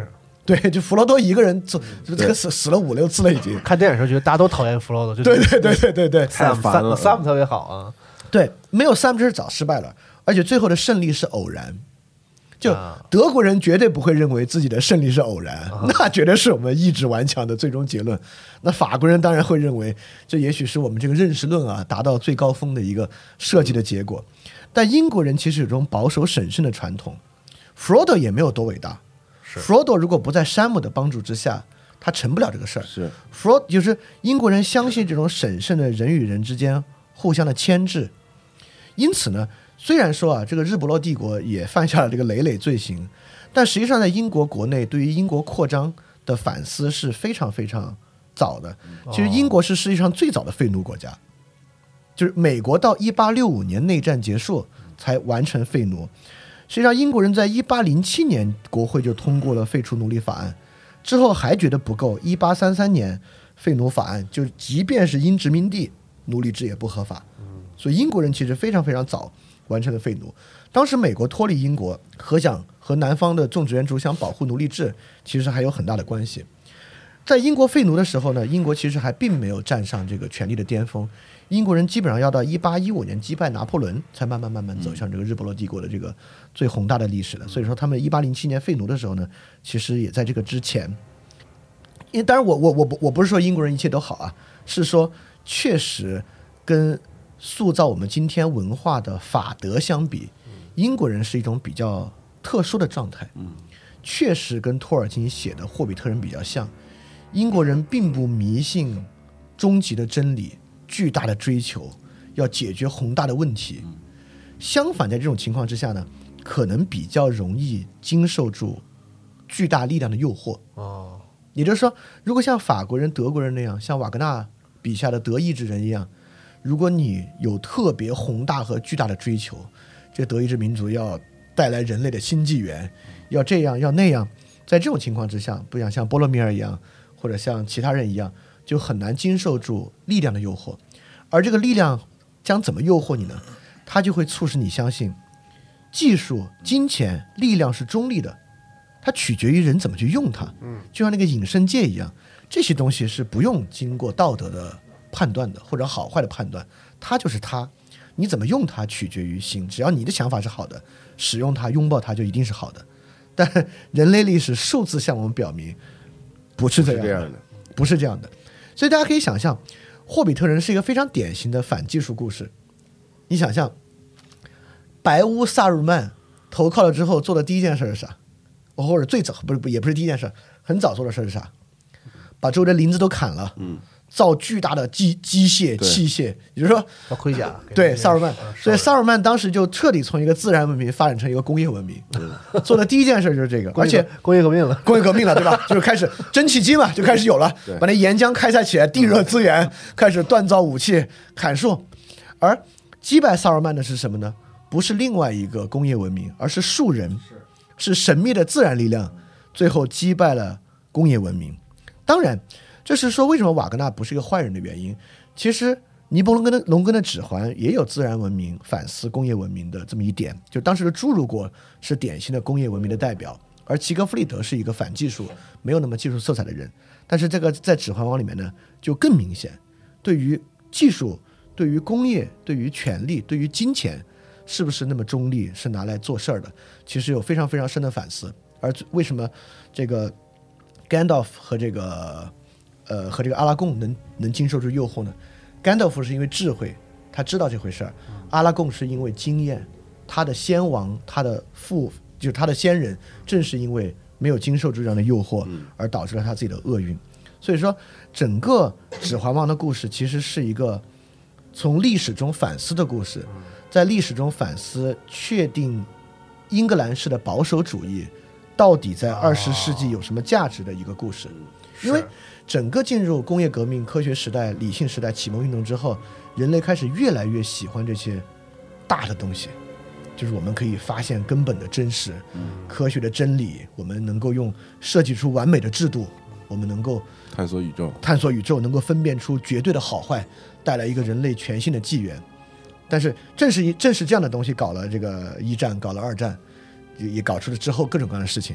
对，就弗罗多一个人这个死了5-6次了已经。 看电影的时候觉得大家都讨厌弗罗多，就对对， 太烦了 Sam 特别好啊。 对，没有 Sam 就是早失败了，而且最后的胜利是偶然。就啊德国人绝对不会认为自己的胜利是偶然，那绝对是我们意志顽强的最终结论。那法国人当然会认为，这也许是我们这个认识论啊达到最高峰的一个设计的结果。但英国人其实有这种保守审慎的传统，弗罗多也没有多伟大。弗罗多如果不在山姆的帮助之下，他成不了这个事儿。 是弗罗就是英国人相信这种审慎的人与人之间互相的牵制，因此呢。虽然说啊，这个日不落帝国也犯下了这个累累罪行，但实际上在英国国内对于英国扩张的反思是非常非常早的。其实英国是世界上最早的废奴国家，就是美国到1865年内战结束才完成废奴。实际上英国人在1807年国会就通过了废除奴隶法案，之后还觉得不够，1833年废奴法案就即便是英殖民地奴隶制也不合法。所以英国人其实非常非常早完成了废奴。当时美国脱离英国，想和南方的种植园主想保护奴隶制，其实还有很大的关系。在英国废奴的时候呢，英国其实还并没有站上这个权力的巅峰。英国人基本上要到1815年击败拿破仑，才慢慢走向这个日不落帝国的这个最宏大的历史的。所以说，他们1807年废奴的时候呢，其实也在这个之前。因为当然我不是说英国人一切都好啊，是说确实跟塑造我们今天文化的法德相比，英国人是一种比较特殊的状态。确实跟托尔金写的《霍比特人》比较像。英国人并不迷信终极的真理、巨大的追求，要解决宏大的问题。相反，在这种情况之下呢，可能比较容易经受住巨大力量的诱惑。也就是说，如果像法国人、德国人那样，像瓦格纳笔下的德意志人一样，如果你有特别宏大和巨大的追求，这德意志民族要带来人类的新纪元，要这样要那样，在这种情况之下，不想像波罗米尔一样，或者像其他人一样，就很难经受住力量的诱惑。而这个力量将怎么诱惑你呢？它就会促使你相信，技术、金钱、力量是中立的，它取决于人怎么去用它。就像那个隐身戒一样，这些东西是不用经过道德的判断的，或者好坏的判断，它就是它，你怎么用它取决于心，只要你的想法是好的，使用它、拥抱它就一定是好的。但人类历史数字向我们表明，不是这样的，不是这样的。所以大家可以想象，霍比特人是一个非常典型的反技术故事。你想象，白屋萨鲁曼投靠了之后做的第一件事是啥？或者最早也不是第一件事，很早做的事是啥？把周围的林子都砍了，造巨大的机械器械，也就是说盔甲。 对，萨尔曼，所以萨尔曼当时就彻底从一个自然文明发展成一个工业文明，做的第一件事就是这个，而且工业革命了， 对吧？就是开始蒸汽机嘛，就开始有了，把那岩浆开采起来，地热资源，开始锻造武器、砍树。而击败萨尔曼的是什么呢？不是另外一个工业文明，而是树人，是神秘的自然力量，最后击败了工业文明。当然，这是说为什么瓦格纳不是一个坏人的原因。其实尼伯龙根的指环也有自然文明反思工业文明的这么一点，就当时的侏儒国是典型的工业文明的代表，而齐格弗里德是一个反技术、没有那么技术色彩的人。但是这个在指环王里面呢就更明显，对于技术、对于工业、对于权力、对于金钱是不是那么中立，是拿来做事儿的，其实有非常非常深的反思。而为什么这个 Gandalf 和这个阿拉贡能经受住诱惑呢？ Gandalf 是因为智慧，他知道这回事儿；阿拉贡是因为经验，他的先王，就是他的先人，正是因为没有经受住这样的诱惑，而导致了他自己的厄运。所以说，整个指环王的故事其实是一个从历史中反思的故事，在历史中反思确定英格兰式的保守主义到底在20世纪有什么价值的一个故事。因为整个进入工业革命、科学时代、理性时代、启蒙运动之后，人类开始越来越喜欢这些大的东西，就是我们可以发现根本的真实、科学的真理，我们能够用设计出完美的制度，我们能够探索宇宙， 能够分辨出绝对的好坏，带来一个人类全新的纪元。但是正是这样的东西搞了这个一战，搞了二战，也搞出了之后各种各样的事情。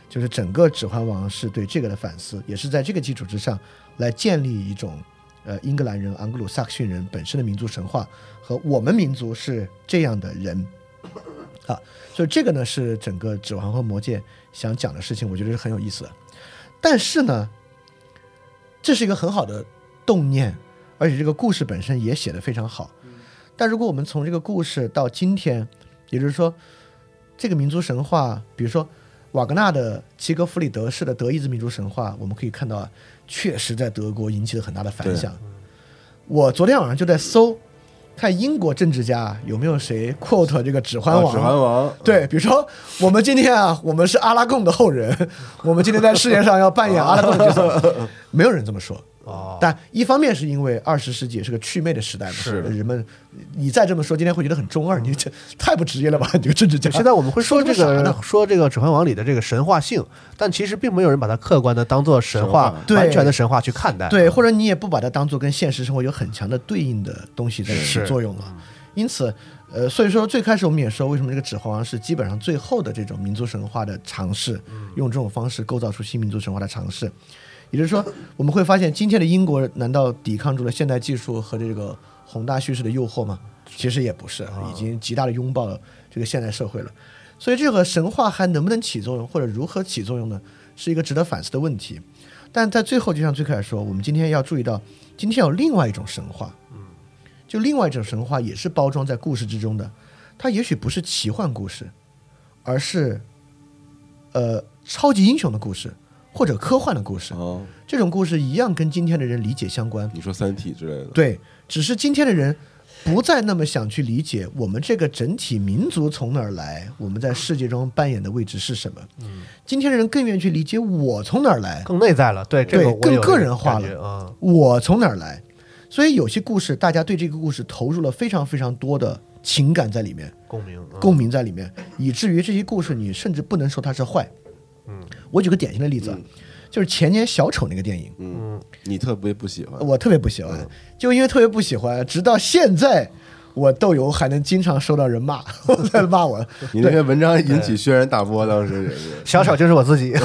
就是整个《指环王》是对这个的反思，也是在这个基础之上来建立一种英格兰人、盎格鲁撒克逊人本身的民族神话和我们民族是这样的人啊，所以这个呢是整个《指环王》和《魔戒》想讲的事情，我觉得是很有意思的。但是呢，这是一个很好的动念，而且这个故事本身也写得非常好。但如果我们从这个故事到今天，也就是说，这个民族神话，比如说瓦格纳的齐格弗里德式的德意志民族神话，我们可以看到，确实在德国引起了很大的反响。我昨天晚上就在搜，看英国政治家有没有谁 quote 这个《指环王》。 指环王， 对，比如说我们今天啊，我们是阿拉贡的后人，我们今天在世界上要扮演阿拉贡的角色，没有人这么说。但一方面是因为20世纪是个祛魅的时代嘛， 是人们你再这么说，今天会觉得很中二，你这太不职业了吧？你这个政治家。 现在我们会说这啥呢个《指环王》里的这个神话性，但其实并没有人把它客观的当做神话， 对完全的神话去看待。 对，或者你也不把它当做跟现实生活有很强的对应的东西在起是作用了。因此，所以说最开始我们也说，为什么这个《指环王》是基本上最后的这种民族神话的尝试，用这种方式构造出新民族神话的尝试。也就是说，我们会发现今天的英国难道抵抗住了现代技术和这个宏大叙事的诱惑吗？其实也不是，已经极大的拥抱了这个现代社会了。所以这个神话还能不能起作用，或者如何起作用呢？是一个值得反思的问题。但在最后，就像最开始说，我们今天要注意到，今天有另外一种神话，就另外一种神话也是包装在故事之中的，它也许不是奇幻故事，而是超级英雄的故事。或者科幻的故事，这种故事一样跟今天的人理解相关。 你说《三体》之类的， 对，只是今天的人不再那么想去理解我们这个整体民族从哪儿来，我们在世界中扮演的位置是什么。今天的人更愿意去理解我从哪儿来， 更内在了。对，这个我更个人化了。我从哪儿来，所以有些故事，大家对这个故事投入了非常非常多的情感在里面，共鸣在里面，以至于这些故事你甚至不能说它是坏。我举个典型的例子，就是前年小丑那个电影， 你特别不喜欢， 我特别不喜欢，就因为特别不喜欢，直到现在，我豆油还能经常收到人骂，在骂我。 你那篇文章引起轩然大波，当时也是。 小丑就是我自己。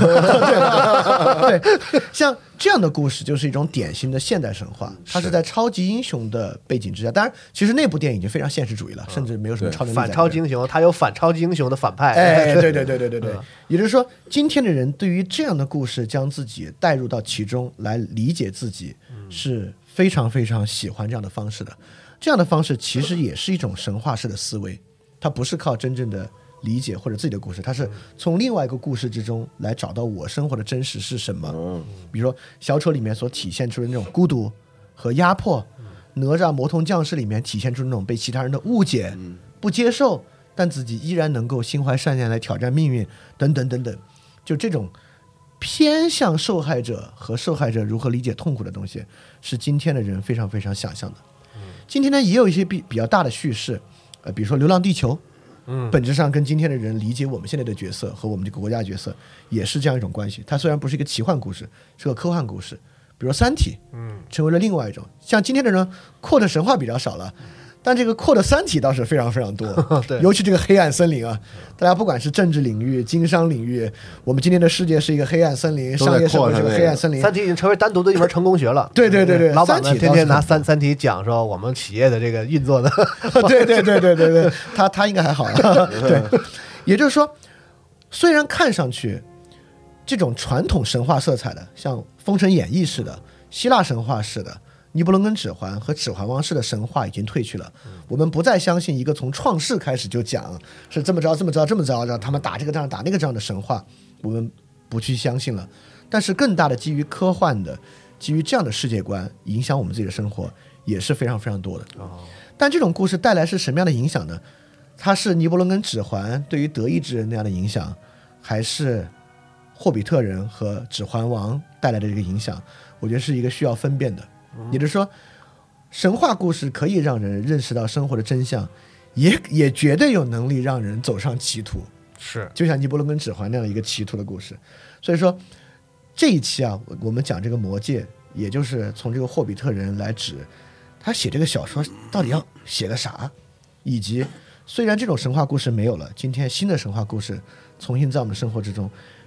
对，像这样的故事就是一种典型的现代神话，它是在超级英雄的背景之下。当然，其实那部电影已经非常现实主义了，甚至没有什么超能力。 反超级英雄，它有反超级英雄的反派。 哎，对。也就是说，今天的人对于这样的故事，将自己带入到其中来理解自己，是非常非常喜欢这样的方式的。这样的方式其实也是一种神话式的思维，它不是靠真正的理解或者自己的故事，它是从另外一个故事之中来找到我生活的真实是什么。比如说小丑里面所体现出的那种孤独和压迫，哪吒魔童降世里面体现出那种被其他人的误解、不接受，但自己依然能够心怀善念来挑战命运，等等等等，就这种偏向受害者和受害者如何理解痛苦的东西，是今天的人非常非常想象的。今天呢，也有一些比较大的叙事，比如说《流浪地球》，本质上跟今天的人理解我们现在的角色和我们这个国家角色也是这样一种关系。它虽然不是一个奇幻故事，是个科幻故事。比如《三体》，成为了另外一种。像今天的人扩的神话比较少了，但这个扩的三体倒是非常非常多。 对， 尤其这个黑暗森林啊，大家不管是政治领域、经商领域，我们今天的世界是一个黑暗森林，商业社会是个黑暗森林。 三体已经成为单独的一门成功学了。 对， 老板们天天拿三体讲说我们企业的这个运作的。 对，他应该还好了。对，也就是说，虽然看上去这种传统神话色彩的，像《封神演义》似的、希腊神话式的、尼伯龙根指环和指环王式的神话已经退去了，我们不再相信一个从创世开始就讲是这么着让他们打这个仗打那个仗的神话，我们不去相信了。但是更大的基于科幻的、基于这样的世界观影响我们自己的生活也是非常非常多的。但这种故事带来是什么样的影响呢？它是尼伯龙根指环对于德意志人那样的影响，还是霍比特人和指环王带来的这个影响？我觉得是一个需要分辨的。也就是说，神话故事可以让人认识到生活的真相，也绝对有能力让人走上歧途， 是就像尼伯龙根指环那样的一个歧途的故事。所以说这一期啊，我们讲这个魔戒，也就是从这个霍比特人来指他写这个小说到底要写个啥，以及虽然这种神话故事没有了，今天新的神话故事重新在我们的生活之中，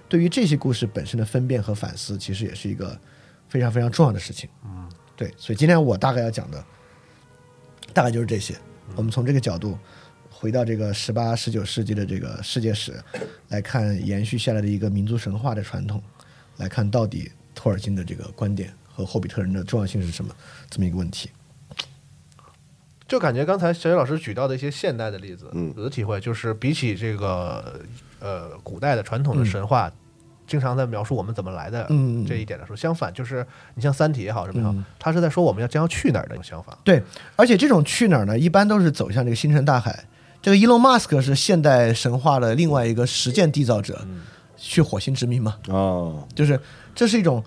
对于这些故事本身的分辨和反思，其实也是一个非常非常重要的事情。对，所以今天我大概要讲的大概就是这些。我们从这个角度回到这个18、19世纪的这个世界史来看，延续下来的一个民族神话的传统，来看到底托尔金的这个观点和霍比特人的重要性是什么，这么一个问题。 就感觉刚才小雨老师举到的一些现代的例子， 嗯我的体会就是比起这个古代的传统的神话，经常在描述我们怎么来的这一点来说，相反就是你像《三体》也好什么也好，他是在说我们将要去哪儿的这种想法。 对，而且这种去哪儿呢，一般都是走向这个星辰大海。这个伊隆马斯克是现代神话的另外一个实践缔造者，去火星殖民嘛， 哦， 就是这是一种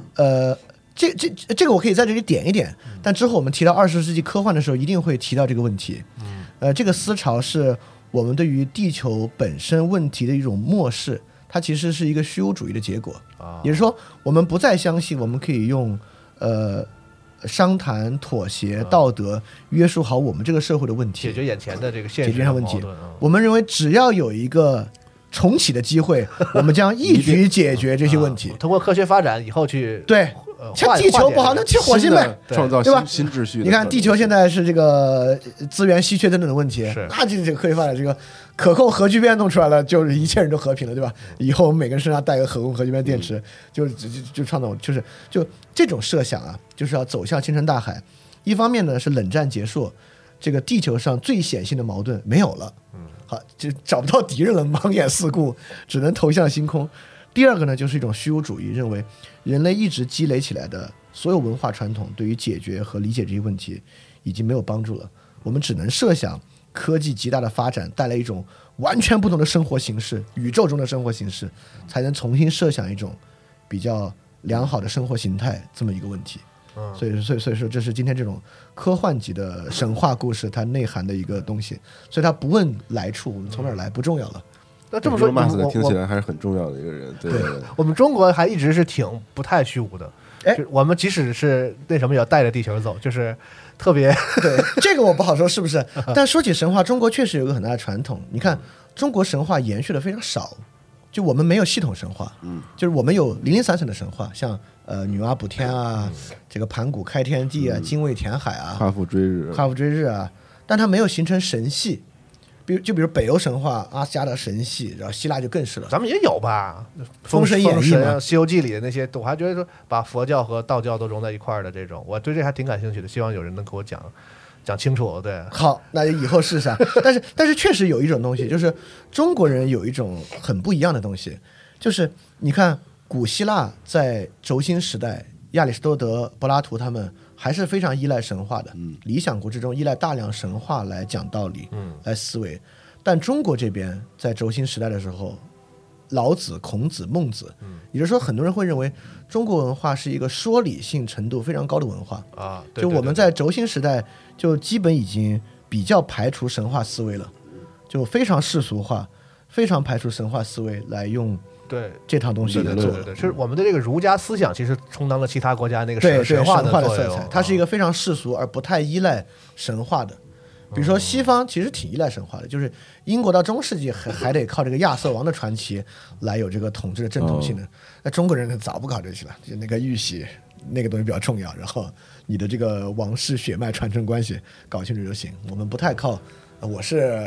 这个我可以在这里点一点，但之后我们提到20世纪科幻的时候，一定会提到这个问题。这个思潮是我们对于地球本身问题的一种漠视，它其实是一个虚无主义的结果。也就是说，我们不再相信我们可以用商谈、妥协、道德约束好我们这个社会的问题， 解决眼前的这个现实解决上问题矛盾。 我们认为只要有一个重启的机会，我们将一举解决这些问题。 通过科学发展以后去对，像地球不好，那去火星呗， 创造对吧新秩序的。 你看，地球现在是这个资源稀缺等等的问题， 是那这个科技发展，这个可控核聚变弄出来了，就是一切人都和平了，对吧？以后我们每个人身上带个可控核聚变电池，就创造，就这种设想啊，就是要走向星辰大海。一方面呢是冷战结束，这个地球上最显性的矛盾没有了，好，就找不到敌人了，盲眼四顾，只能投向星空。第二个呢，就是一种虚无主义，认为人类一直积累起来的所有文化传统，对于解决和理解这些问题已经没有帮助了。我们只能设想科技极大的发展带来一种完全不同的生活形式，宇宙中的生活形式，才能重新设想一种比较良好的生活形态这么一个问题。所以说，这是今天这种科幻级的神话故事它内涵的一个东西。所以它不问来处，我们从哪儿来不重要了。 那这么说， 马斯克听起来还是很重要的一个人。对， 我们中国还一直是挺不太虚无的。就我们即使是那什么也要带着地球走，就是特别对这个我不好说是不是。但说起神话，中国确实有一个很大的传统。你看，中国神话延续的非常少，就我们没有系统神话，就是我们有零零散散的神话，像女娲补天啊，这个盘古开天地啊，精卫填海啊， 夸父追日啊，但它没有形成神系。比如北欧神话阿斯加德神系，然后希腊就更是了。 咱们也有吧， 封神演义嘛， 西游记里的那些，我还觉得说把佛教和道教都融在一块儿的这种，我对这还挺感兴趣的，希望有人能给我讲清楚。对， 好，那以后试试啊。但是确实有一种东西，就是中国人有一种很不一样的东西，就是你看古希腊在轴心时代，亚里士多德、柏拉图他们还是非常依赖神话的，理想国之中依赖大量神话来讲道理，来思维。但中国这边在轴心时代的时候，老子、孔子、孟子，也就是说，很多人会认为中国文化是一个说理性程度非常高的文化啊。对就我们在轴心时代就基本已经比较排除神话思维了，就非常世俗化，非常排除神话思维来用。 对这套东西来做， 对，是我们的这个儒家思想其实充当了其他国家那个神话的色彩，它是一个非常世俗而不太依赖神话的。比如说西方其实挺依赖神话的，就是英国到中世纪还得靠这个亚瑟王的传奇来有这个统治的正统性的。那中国人早不搞这些了，就那个玉玺那个东西比较重要，然后你的这个王室血脉传承关系搞清楚就行。我们不太靠我是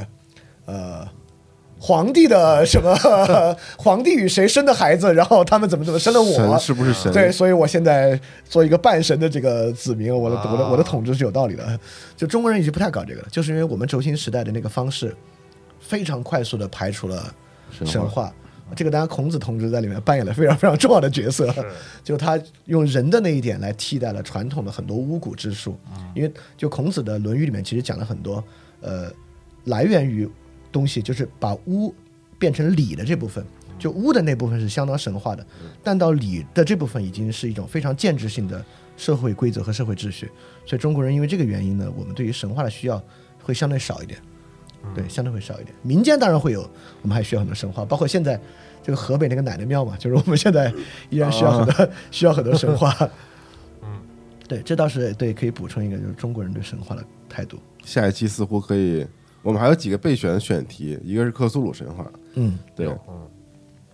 皇帝的什么皇帝与谁生的孩子，然后他们怎么生了我， 神是不是神？ 对，所以我现在做一个半神的这个子民，我的统治是有道理的。就中国人已经不太搞这个了，就是因为我们轴心时代的那个方式非常快速的排除了神话。这个当然孔子同志在里面扮演了非常非常重要的角色，就他用人的那一点来替代了传统的很多巫蛊之术。因为就孔子的《论语》里面其实讲了很多来源于东西，就是把巫变成礼的这部分，就巫的那部分是相当神话的，但到礼的这部分已经是一种非常建制性的社会规则和社会秩序。所以中国人因为这个原因呢，我们对于神话的需要会相对少一点，对，相对会少一点。民间当然会有，我们还需要很多神话，包括现在这个河北那个奶奶庙嘛，就是我们现在依然需要很多神话。对，这倒是对，可以补充一个，就是中国人对神话的态度。 下一期似乎可以，我们还有几个备选的选题，一个是克苏鲁神话，对，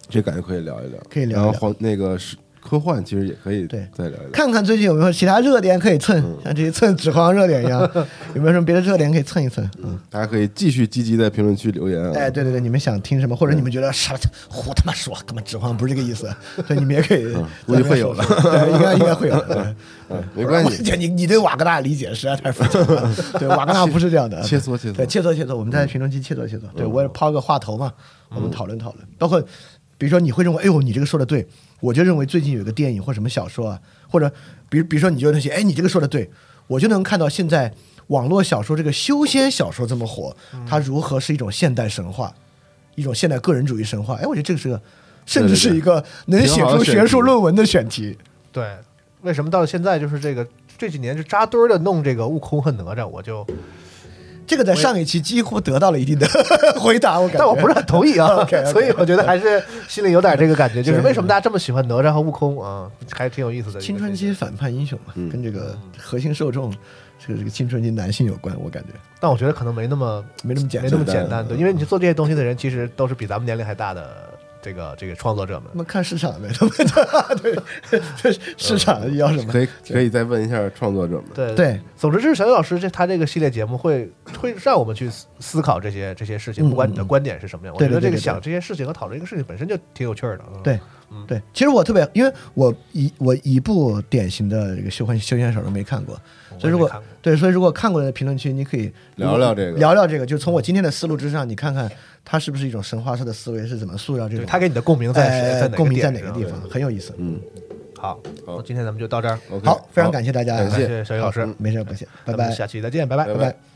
这感觉可以聊一聊， 可以聊一聊然后那个是科幻，其实也可以对再聊一聊。 看看最近有没有其他热点可以蹭，像这些蹭纸皇热点一样，有没有什么别的热点可以蹭一蹭？ 大家可以继续积极在评论区留言啊。 哎，对对对，你们想听什么，或者你们觉得啥胡他妈说，根本纸皇不是这个意思，对，你们也可以， 估计会有的对，应该会有的。 没关系， 你对瓦格纳理解实在太复杂了。对，瓦格纳不是这样的， 切磋切磋对，切磋，我们在评论区切磋。对我也抛个话头嘛，我们讨论。包括比如说你会认为，哎呦，你这个说的对，我就认为最近有一个电影或什么小说啊，或者比如说你就那些，哎，你这个说的对，我就能看到现在网络小说这个修仙小说这么火，它如何是一种现代神话，一种现代个人主义神话。哎，我觉得这个是个，甚至是一个能写出学术论文的选题。 对，为什么到了现在就是这几年就扎堆儿的弄这个悟空和哪吒，我就这个在上一期几乎得到了一定的回答，我感觉， 但我不是很同意啊。 OK， 所以我觉得还是心里有点这个感觉，就是为什么大家这么喜欢哪吒和悟空啊，还挺有意思的。 青春期反叛英雄嘛，跟这个核心受众这个青春期男性有关，我感觉。 但我觉得可能没那么简单，对，因为你做这些东西的人，其实都是比咱们年龄还大的这个创作者们。 那么看市场呗，对，市场要什么？ 可以再问一下创作者们。 对， 总之就是小雨老师他这个系列节目会让我们去思考这些事情，不管你的观点是什么样，我觉得这个想这些事情和讨论这个事情本身就挺有趣的。 对，其实我特别，因为我一部典型的这个修仙小说没看过，所以如果看过的评论区，你可以聊聊这个， 就从我今天的思路之上，你看看它是不是一种神话式的思维，是怎么塑造这种， 他给你的共鸣在哪个地方，很有意思。 好，今天咱们就到这儿。 好，非常感谢大家， 感谢小雨老师， 没事不谢，拜拜， 下期再见，拜拜。